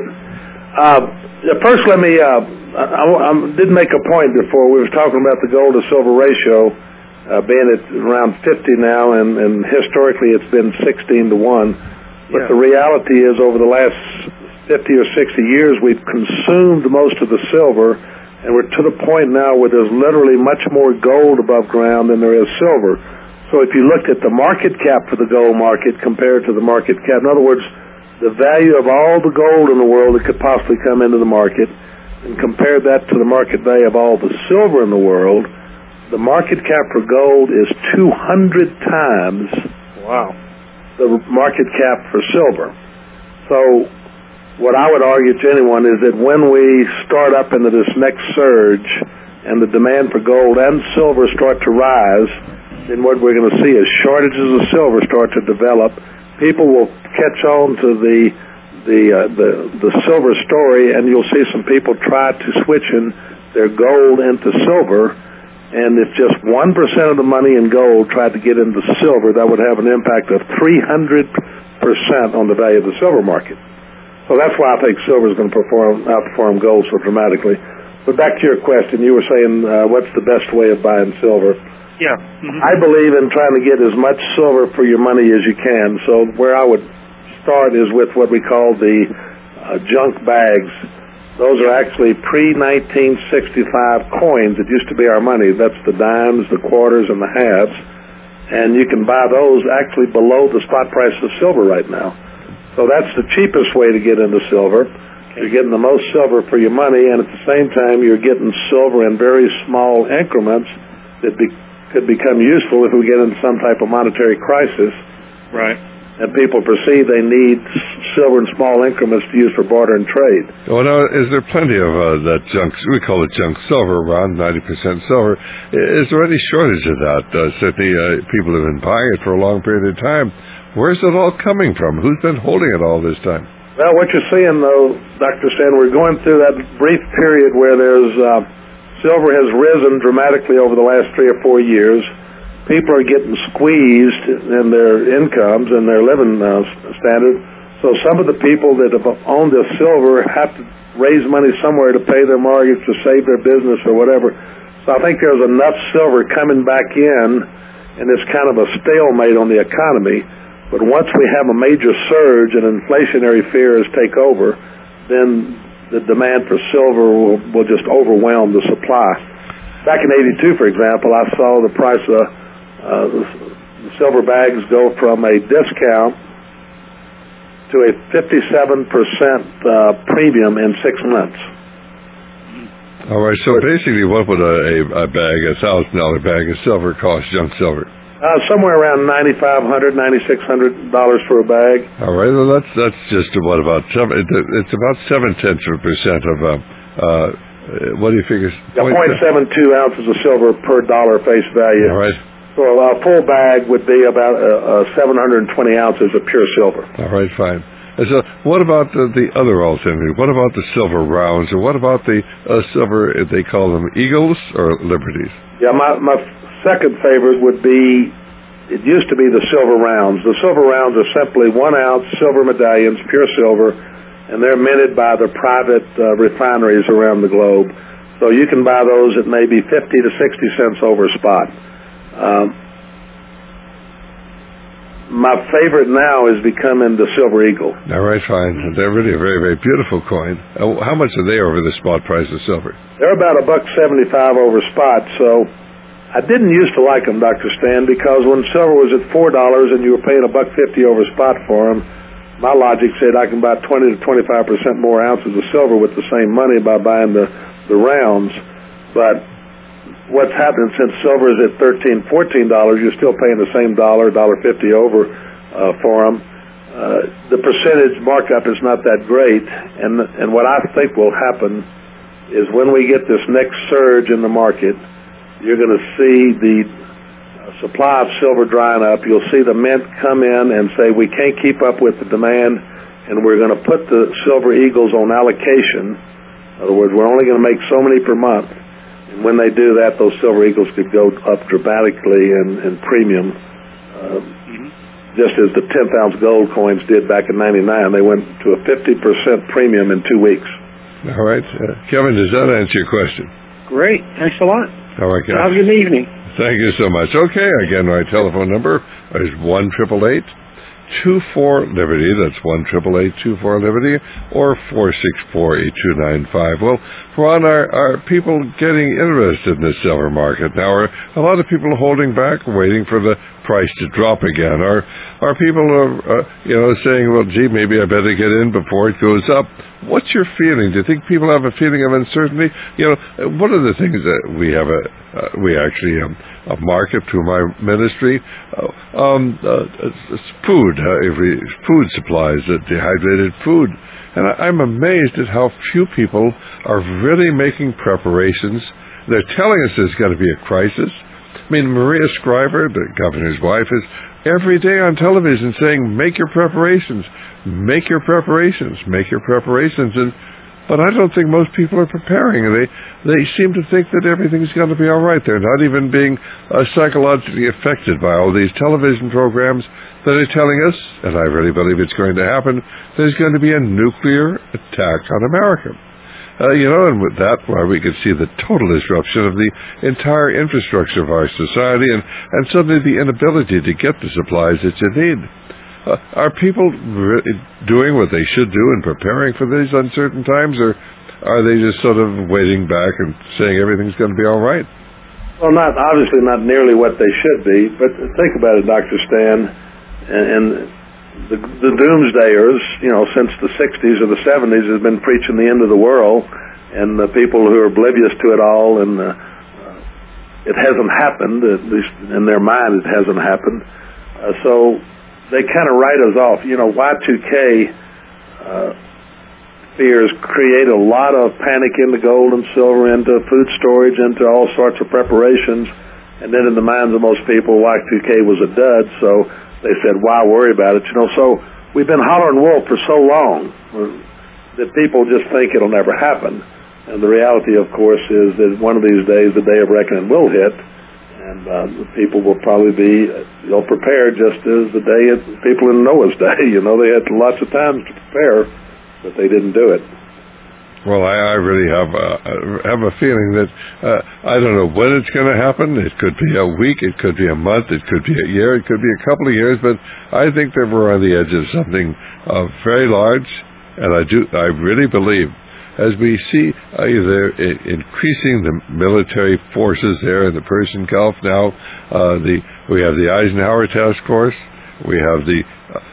Uh, first, let me. Uh, I, I did make a point before. We were talking about the gold to silver ratio uh, being at around fifty now, and, and historically it's been sixteen to one. But Yeah. the reality is, over the last fifty or sixty years, we've consumed most of the silver, and we're to the point now where there's literally much more gold above ground than there is silver. So if you looked at the market cap for the gold market compared to the market cap, in other words, the value of all the gold in the world that could possibly come into the market, and compare that to the market value of all the silver in the world, the market cap for gold is two hundred times Wow. the market cap for silver. So what I would argue to anyone is that when we start up into this next surge and the demand for gold and silver start to rise, then what we're going to see is shortages of silver start to develop. People will catch on to the the uh, the, the silver story, and you'll see some people try to switch in their gold into silver. And if just one percent of the money in gold tried to get into silver, that would have an impact of three hundred percent on the value of the silver market. So that's why I think silver is going to perform outperform gold so dramatically. But back to your question, you were saying uh, what's the best way of buying silver? Yeah. Mm-hmm. I believe in trying to get as much silver for your money as you can. So where I would start is with what we call the uh, junk bags. Those are actually pre nineteen sixty-five coins. It used to be our money. That's the dimes, the quarters, and the halves. And you can buy those actually below the spot price of silver right now. So that's the cheapest way to get into silver. You're getting the most silver for your money, and at the same time you're getting silver in very small increments that be could become useful if we get into some type of monetary crisis. Right. And people perceive they need silver in small increments to use for barter and trade. Well, now, is there plenty of uh, that junk, we call it junk silver, around ninety percent silver. Is there any shortage of that? Uh, certainly uh, people have been buying it for a long period of time. Where's it all coming from? Who's been holding it all this time? Well, what you're seeing, though, Doctor Stan, we're going through that brief period where there's... Uh, Silver has risen dramatically over the last three or four years. People are getting squeezed in their incomes and their living uh, standard. So some of the people that have owned this silver have to raise money somewhere to pay their mortgage, to save their business or whatever. So I think there's enough silver coming back in, and it's kind of a stalemate on the economy. But once we have a major surge and inflationary fears take over, then the demand for silver will, will just overwhelm the supply. Back in eighty-two, for example, I saw the price of uh, the silver bags go from a discount to a fifty-seven percent uh, premium in six months. All right, so basically what would a, a, a bag, a one thousand dollars bag of silver cost, junk silver? Uh, somewhere around ninety-five hundred dollars, ninety-six hundred dollars for a bag. All right, well, that's that's just what about seven? It's about seven tenths of a percent of uh, uh, what do you figure? Yeah, zero point seven two ounces of silver per dollar face value. All right. So a full bag would be about uh, uh, seven hundred twenty ounces of pure silver. All right, fine. And so, what about the, the other alternative? What about the silver rounds, or what about the uh, silver? They call them Eagles or Liberties? Yeah, my my. Second favorite would be, it used to be the silver rounds. The silver rounds are simply one ounce silver medallions, pure silver, and they're minted by the private uh, refineries around the globe. So you can buy those at maybe fifty to sixty cents over spot. Um, my favorite now is becoming the Silver Eagle. All right, fine. They're really a very, very beautiful coin. Uh, how much are they over the spot price of silver? They're about a buck seventy-five over spot, so I didn't used to like them, Doctor Stan, because when silver was at four dollars and you were paying a buck fifty over spot for them, my logic said I can buy twenty to twenty-five percent more ounces of silver with the same money by buying the, the rounds. But what's happened since silver is at thirteen, fourteen dollars, you're still paying the same dollar, dollar fifty over uh, for them. Uh, the percentage markup is not that great, and and what I think will happen is when we get this next surge in the market, you're going to see the supply of silver drying up. You'll see the mint come in and say, we can't keep up with the demand, and we're going to put the Silver Eagles on allocation. In other words, we're only going to make so many per month. And when they do that, those Silver Eagles could go up dramatically in, in premium, uh, mm-hmm. just as the tenth ounce gold coins did back in ninety-nine. They went to a fifty percent premium in two weeks. All right. Uh, Kevin, does that answer your question? Great. Thanks a lot. All right, guys. Have a good evening. Thank you so much. Okay, again, my telephone number is one triple eight two four Liberty. That's one triple eight two four Liberty, or four six four eight two nine five. Well, Ron, are, are people getting interested in the silver market now? Are a lot of people holding back, waiting for the price to drop again? Are are people, uh, uh, you know, saying, well, gee, maybe I better get in before it goes up? What's your feeling? Do you think people have a feeling of uncertainty? You know, one of the things that we have a, uh, we actually um, a market through my ministry, uh, um, uh, it's food, uh, every food supplies, uh, dehydrated food. And I, I'm amazed at how few people are really making preparations. They're telling us there's going to be a crisis. I mean, Maria Shriver, the governor's wife, is every day on television saying, make your preparations, make your preparations, make your preparations. And but I don't think most people are preparing. They they seem to think that everything's going to be all right. They're not even being uh, psychologically affected by all these television programs that are telling us, and I really believe it's going to happen, there's going to be a nuclear attack on America. Uh, you know, and with that, why we could see the total disruption of the entire infrastructure of our society, and, and suddenly the inability to get the supplies that you need. Uh, are people re- doing what they should do and preparing for these uncertain times, or are they just sort of waiting back and saying everything's going to be all right? Well, not obviously not nearly what they should be, but think about it, Doctor Stan, and, and The, the doomsdayers, you know, since the sixties or the seventies, have been preaching the end of the world, and the people who are oblivious to it all, and uh, it hasn't happened, at least in their mind it hasn't happened. Uh, so they kind of write us off. You know, Y two K uh, fears create a lot of panic into gold and silver, into food storage, into all sorts of preparations, and then in the minds of most people, Y two K was a dud, so they said, why worry about it? You know, so we've been hollering wolf for so long that people just think it'll never happen. And the reality, of course, is that one of these days the day of reckoning will hit, and uh, people will probably be ill prepared, just as the day of people in Noah's day. You know, they had lots of time to prepare, but they didn't do it. Well, I, I really have a, have a feeling that uh, I don't know when it's going to happen. It could be a week, it could be a month, it could be a year, it could be a couple of years, but I think that we're on the edge of something uh, very large, and I do, I really believe, as we see uh, either increasing the military forces there in the Persian Gulf now, uh, the we have the Eisenhower Task Force, we have the uh,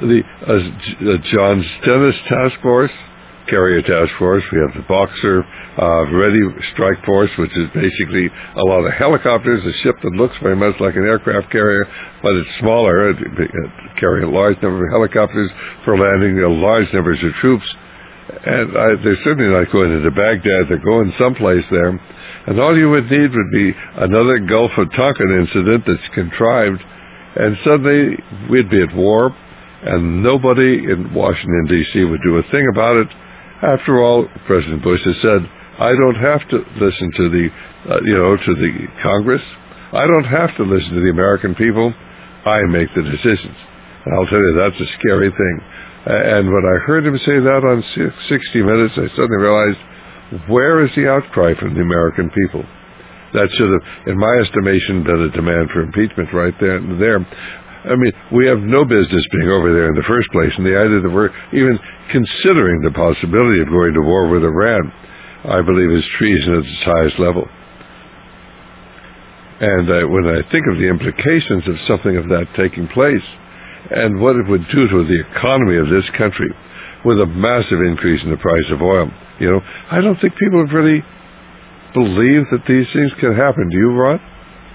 the uh, John Stennis Task Force, Carrier Task Force. We have the Boxer uh, Ready Strike Force, which is basically a lot of helicopters, a ship that looks very much like an aircraft carrier, but it's smaller. It, it, it carry a large number of helicopters for landing a large numbers of troops. And I, they're certainly not going into Baghdad. They're going someplace there. And all you would need would be another Gulf of Tonkin incident that's contrived, and suddenly we'd be at war, and nobody in Washington, D C would do a thing about it. After all, President Bush has said, I don't have to listen to the, uh, you know, to the Congress. I don't have to listen to the American people. I make the decisions. And I'll tell you, that's a scary thing. And when I heard him say that on sixty minutes, I suddenly realized, where is the outcry from the American people? That should have, in my estimation, been a demand for impeachment right there and there. I mean, we have no business being over there in the first place, and the idea that we're even considering the possibility of going to war with Iran, I believe, is treason at its highest level. And uh, when I think of the implications of something of that taking place, and what it would do to the economy of this country, with a massive increase in the price of oil, you know, I don't think people have really believe that these things can happen. Do you, Ron?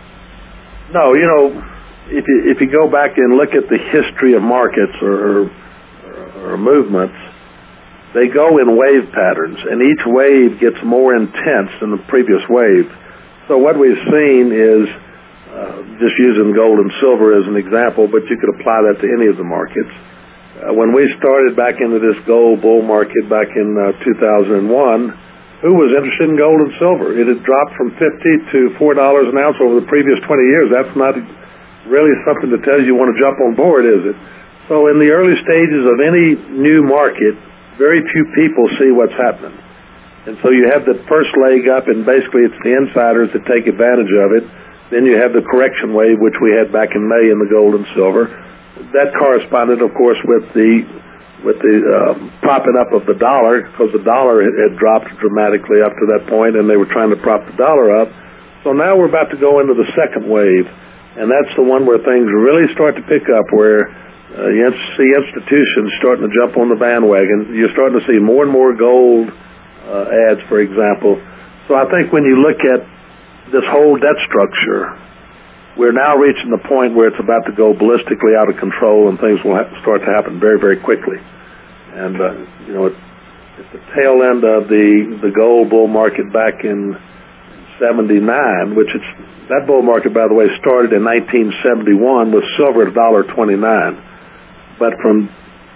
No, you know, if you if you go back and look at the history of markets or, or, or movements, they go in wave patterns, and each wave gets more intense than the previous wave. So what we've seen is, uh, just using gold and silver as an example, but you could apply that to any of the markets. Uh, when we started back into this gold bull market back in uh, two thousand one, who was interested in gold and silver? It had dropped from fifty to four dollars an ounce over the previous twenty years. That's not really something that tells you you want to jump on board, is it? So in the early stages of any new market, very few people see what's happening. And so you have the first leg up, and basically it's the insiders that take advantage of it. Then you have the correction wave, which we had back in May in the gold and silver. That corresponded, of course, with the with the uh, propping up of the dollar, because the dollar had, had dropped dramatically up to that point, and they were trying to prop the dollar up. So now we're about to go into the second wave, and that's the one where things really start to pick up, where uh, you see institutions starting to jump on the bandwagon. You're starting to see more and more gold uh, ads, for example. So I think when you look at this whole debt structure, we're now reaching the point where it's about to go ballistically out of control, and things will have to start to happen very, very quickly. And, uh, you know, at, at the tail end of the, the gold bull market back in seventy-nine, which it's, that bull market, by the way, started in nineteen seventy-one with silver at one dollar twenty-nine. But from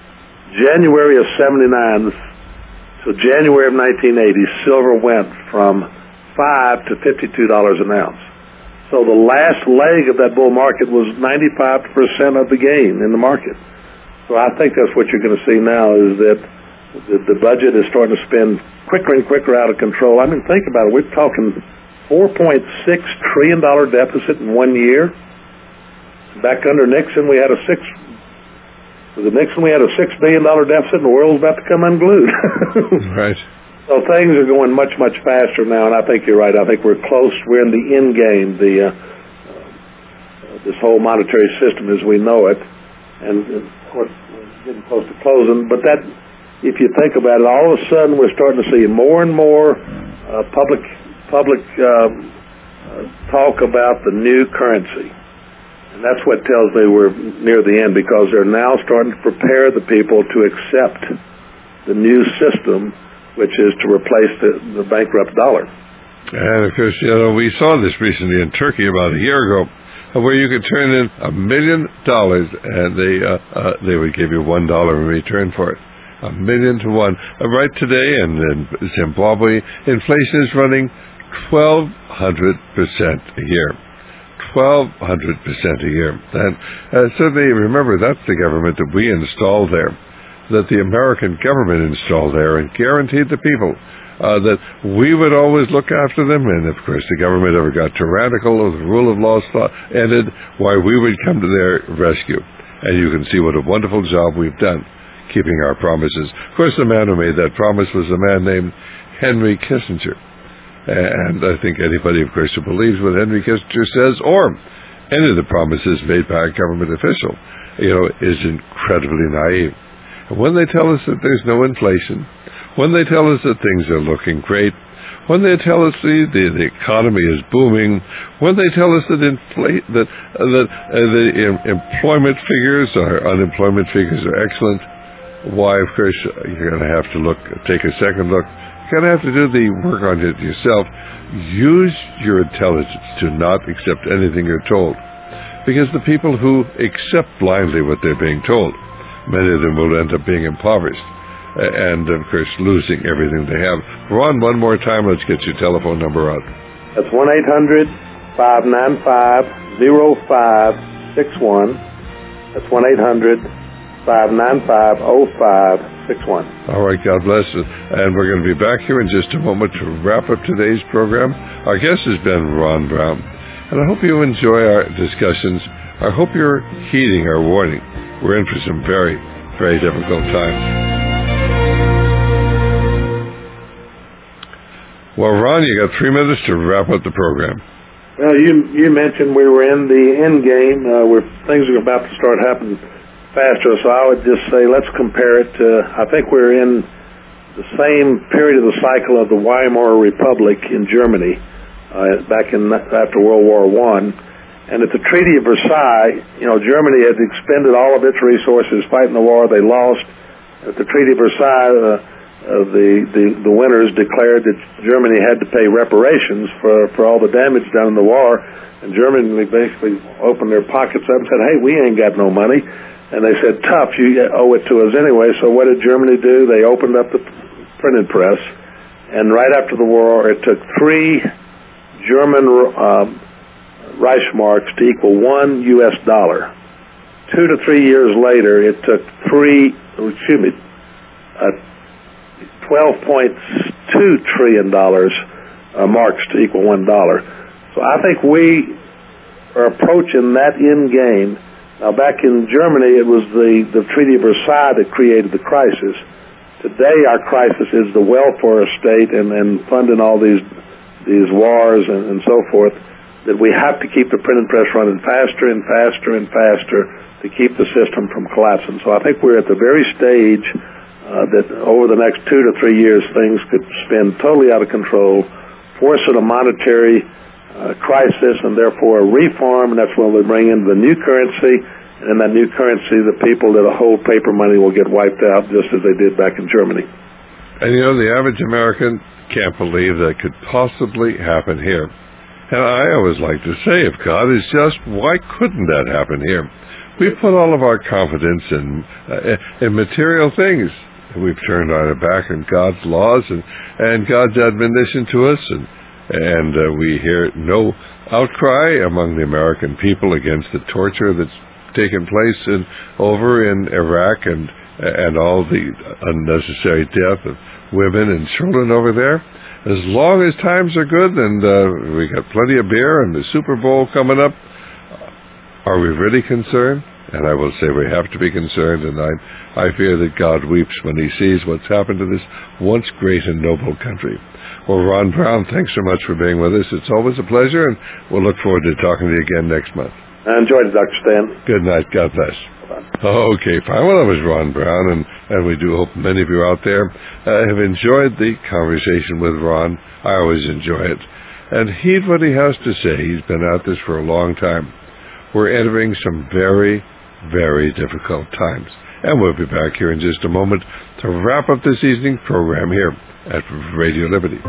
January of seventy-nine to January of nineteen eighty, silver went from five to fifty-two dollars an ounce. So the last leg of that bull market was ninety-five percent of the gain in the market. So I think that's what you're going to see now, is that the, the budget is starting to spend quicker and quicker out of control. I mean, think about it. We're talking four point six trillion dollars deficit in one year. Back under Nixon, we had a six. With Nixon, we had a six billion dollars deficit, and the world's about to come unglued. Right. So things are going much, much faster now, and I think you're right. I think we're close. We're in the end game, the uh, uh, this whole monetary system as we know it, and of course we're getting close to closing. But that, if you think about it, all of a sudden we're starting to see more and more uh, public public um, uh, talk about the new currency, and that's what tells me we're near the end, because they're now starting to prepare the people to accept the new system, which is to replace the, the bankrupt dollar. And, of course, you know, we saw this recently in Turkey about a year ago, where you could turn in a million dollars, and they uh, uh, they would give you one dollar in return for it. A million to one. Uh, right today in, in Zimbabwe, inflation is running twelve hundred percent a year. twelve hundred percent a year. And uh, certainly, remember, that's the government that we installed there, that the American government installed there and guaranteed the people uh, that we would always look after them. And, of course, the government ever got tyrannical, or the rule of law ended, why we would come to their rescue. And you can see what a wonderful job we've done keeping our promises. Of course, the man who made that promise was a man named Henry Kissinger. And I think anybody, of course, who believes what Henry Kissinger says, or any of the promises made by a government official, you know, is incredibly naive. And when they tell us that there's no inflation, when they tell us that things are looking great, when they tell us the, the, the economy is booming, when they tell us that inflate that uh, that uh, the em- employment figures or unemployment figures are excellent, why, of course, you're going to have to look, take a second look. You're going to have to do the work on it yourself. Use your intelligence to not accept anything you're told, because the people who accept blindly what they're being told, many of them will end up being impoverished. And, of course, losing everything they have. Ron, one more time, let's get your telephone number out. That's one eight hundred, five nine five, oh five six one. That's one eight hundred, five nine five, oh five six one. All right, God bless you. And we're going to be back here in just a moment to wrap up today's program. Our guest has been Ron Brown. And I hope you enjoy our discussions. I hope you're heeding our warning. We're in for some very, very difficult times. Well, Ron, you got three minutes to wrap up the program. Well, you you mentioned we were in the end game, uh, where things are about to start happening faster. So I would just say let's compare it to, I think we're in the same period of the cycle of the Weimar Republic in Germany, uh, back in after World War One. And at the Treaty of Versailles, you know, Germany had expended all of its resources fighting the war. They lost. At the Treaty of Versailles, uh, Uh, the, the the winners declared that Germany had to pay reparations for, for all the damage done in the war, and Germany basically opened their pockets up and said, hey, we ain't got no money. And they said, tough, you owe it to us anyway. So what did Germany do? They opened up the printing press, and right after the war, it took three German um, Reichsmarks to equal one U S dollar. Two to three years later, it took three, excuse me, uh, twelve point two trillion dollars uh, marks to equal one dollar. So I think we are approaching that end game. Now, back in Germany, it was the, the Treaty of Versailles that created the crisis. Today, our crisis is the welfare state and, and funding all these these wars and, and so forth, that we have to keep the printing press running faster and faster and faster to keep the system from collapsing. So I think we're at the very stage Uh, that over the next two to three years, things could spin totally out of control, forcing a monetary uh, crisis and therefore a reform, and that's when we bring in the new currency, and in that new currency, the people that hold paper money will get wiped out just as they did back in Germany. And you know, the average American can't believe that could possibly happen here. And I always like to say, if God is just, why couldn't that happen here? We put all of our confidence in, uh, in material things. We've turned our back on God's laws and, and God's admonition to us, and, and uh, we hear no outcry among the American people against the torture that's taken place in, over in Iraq and, and all the unnecessary death of women and children over there. As long as times are good and uh, we got plenty of beer and the Super Bowl coming up, are we really concerned? And I will say we have to be concerned, and I, I fear that God weeps when he sees what's happened to this once great and noble country. Well, Ron Brown, thanks so much for being with us. It's always a pleasure, and we'll look forward to talking to you again next month. I enjoyed it, Doctor Stan. Good night. God bless. Bye-bye. Okay, fine. Well, that was Ron Brown, and, and we do hope many of you out there uh, have enjoyed the conversation with Ron. I always enjoy it. And heed what he has to say. He's been at this for a long time. We're entering some very very difficult times. And we'll be back here in just a moment to wrap up this evening's program here at Radio Liberty.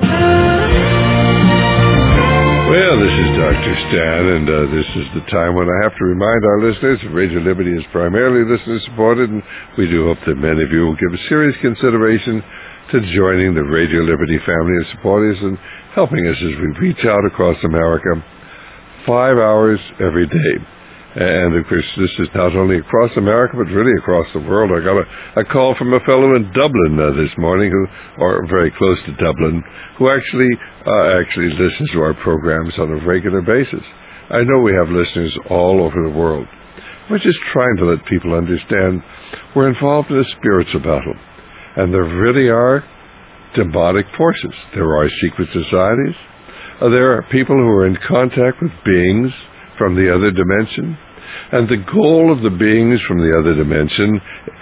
Well, this is Doctor Stan, and uh, this is the time when I have to remind our listeners that Radio Liberty is primarily listener-supported, and we do hope that many of you will give serious consideration to joining the Radio Liberty family of supporters and helping us as we reach out across America five hours every day. And, of course, this is not only across America, but really across the world. I got a, a call from a fellow in Dublin uh, this morning, who, or very close to Dublin, who actually uh, actually listens to our programs on a regular basis. I know we have listeners all over the world. We're just trying to let people understand we're involved in a spiritual battle. And there really are demonic forces. There are secret societies. Uh, there are people who are in contact with beings from the other dimension. And the goal of the beings from the other dimension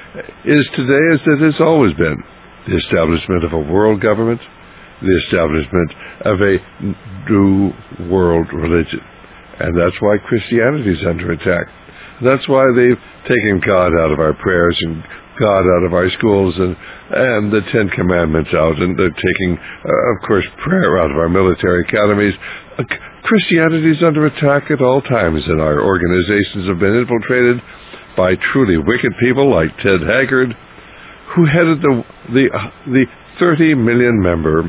is today as it has always been, the establishment of a world government, the establishment of a new world religion. And that's why Christianity is under attack. That's why they've taken God out of our prayers and God out of our schools and, and the Ten Commandments out, and they're taking, uh, of course, prayer out of our military academies. Uh, Christianity is under attack at all times, and our organizations have been infiltrated by truly wicked people like Ted Haggard, who headed the the uh, the thirty million member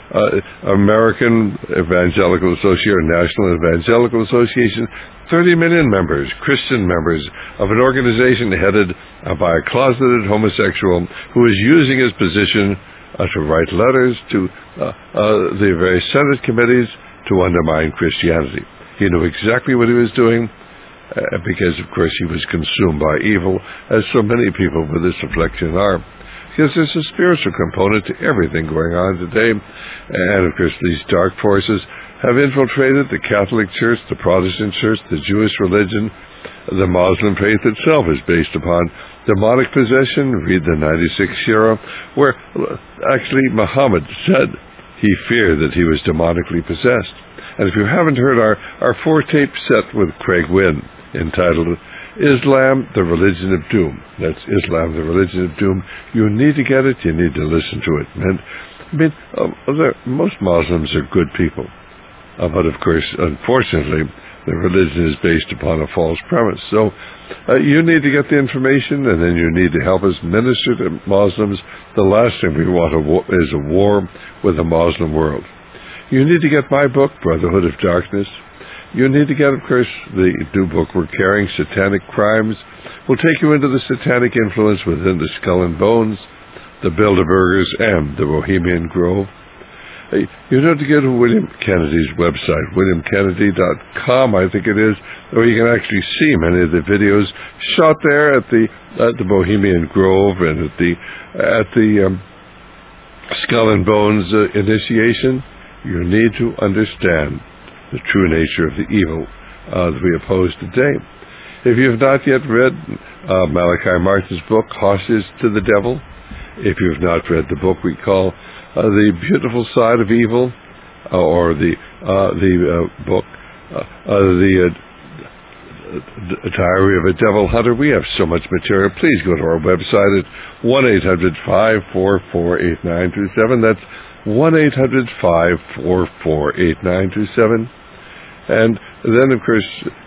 uh, American Evangelical Association, National Evangelical Association, thirty million members, Christian members of an organization headed uh, by a closeted homosexual who is using his position uh, to write letters to uh, uh, the various Senate committees to undermine Christianity. He knew exactly what he was doing. Uh, because, of course, he was consumed by evil, as so many people with this affliction are. Because there's a spiritual component to everything going on today. And, of course, these dark forces have infiltrated the Catholic Church, the Protestant Church, the Jewish religion. The Muslim faith itself is based upon demonic possession. Read the ninety-six Shira, where actually Muhammad said he feared that he was demonically possessed. And if you haven't heard our, our four-tape set with Craig Wynn, entitled Islam, the Religion of Doom. That's Islam, the Religion of Doom. You need to get it. You need to listen to it. And I mean, um, most Muslims are good people. Uh, but, of course, unfortunately, the religion is based upon a false premise. So uh, you need to get the information, and then you need to help us minister to Muslims. The last thing we want is a war with the Muslim world. You need to get my book, Brotherhood of Darkness. You need to get, of course, the new book we're carrying, Satanic Crimes. We'll take you into the satanic influence within the Skull and Bones, the Bilderbergers, and the Bohemian Grove. You know to go to William Kennedy's website, william kennedy dot com, I think it is, where you can actually see many of the videos shot there at the at the Bohemian Grove and at the at the um, Skull and Bones uh, initiation. You need to understand the true nature of the evil uh, that we oppose today. If you have not yet read uh, Malachi Martin's book, Hostage to the Devil, if you have not read the book we call uh, The Beautiful Side of Evil, uh, or the uh, the uh, book, uh, uh, The uh, Diary of a Devil Hunter, we have so much material. Please go to our website at one eight hundred, five four four, eight nine two seven. That's one eight hundred, five four four, eight nine two seven. And then, of course,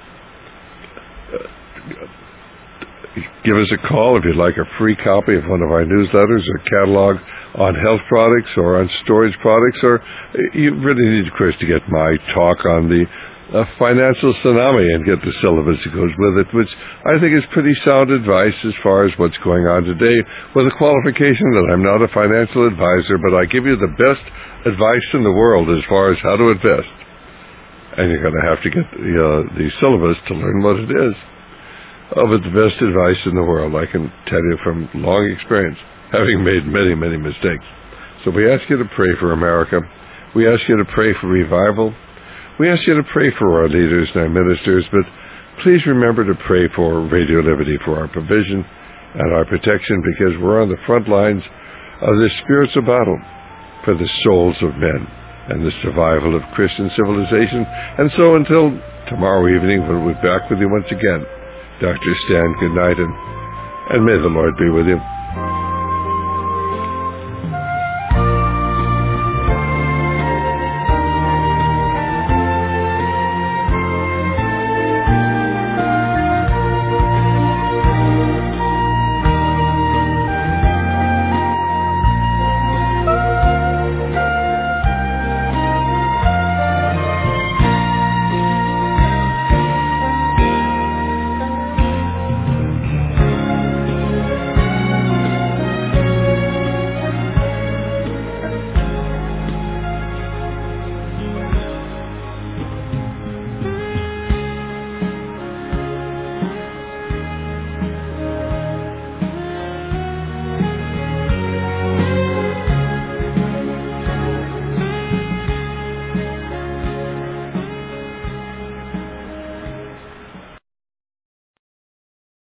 give us a call if you'd like a free copy of one of our newsletters or catalog on health products or on storage products, or you really need, of course, to get my talk on the uh, financial tsunami and get the syllabus that goes with it, which I think is pretty sound advice as far as what's going on today, with the qualification that I'm not a financial advisor, but I give you the best advice in the world as far as how to invest. And you're going to have to get the, uh, the syllabus to learn what it is. Oh, but the best advice in the world, I can tell you from long experience, having made many, many mistakes. So we ask you to pray for America. We ask you to pray for revival. We ask you to pray for our leaders and our ministers, but please remember to pray for Radio Liberty, for our provision and our protection, because we're on the front lines of this spiritual battle for the souls of men and the survival of Christian civilization. And so until tomorrow evening, we'll be back with you once again. Doctor Stan, good night, and, and may the Lord be with you.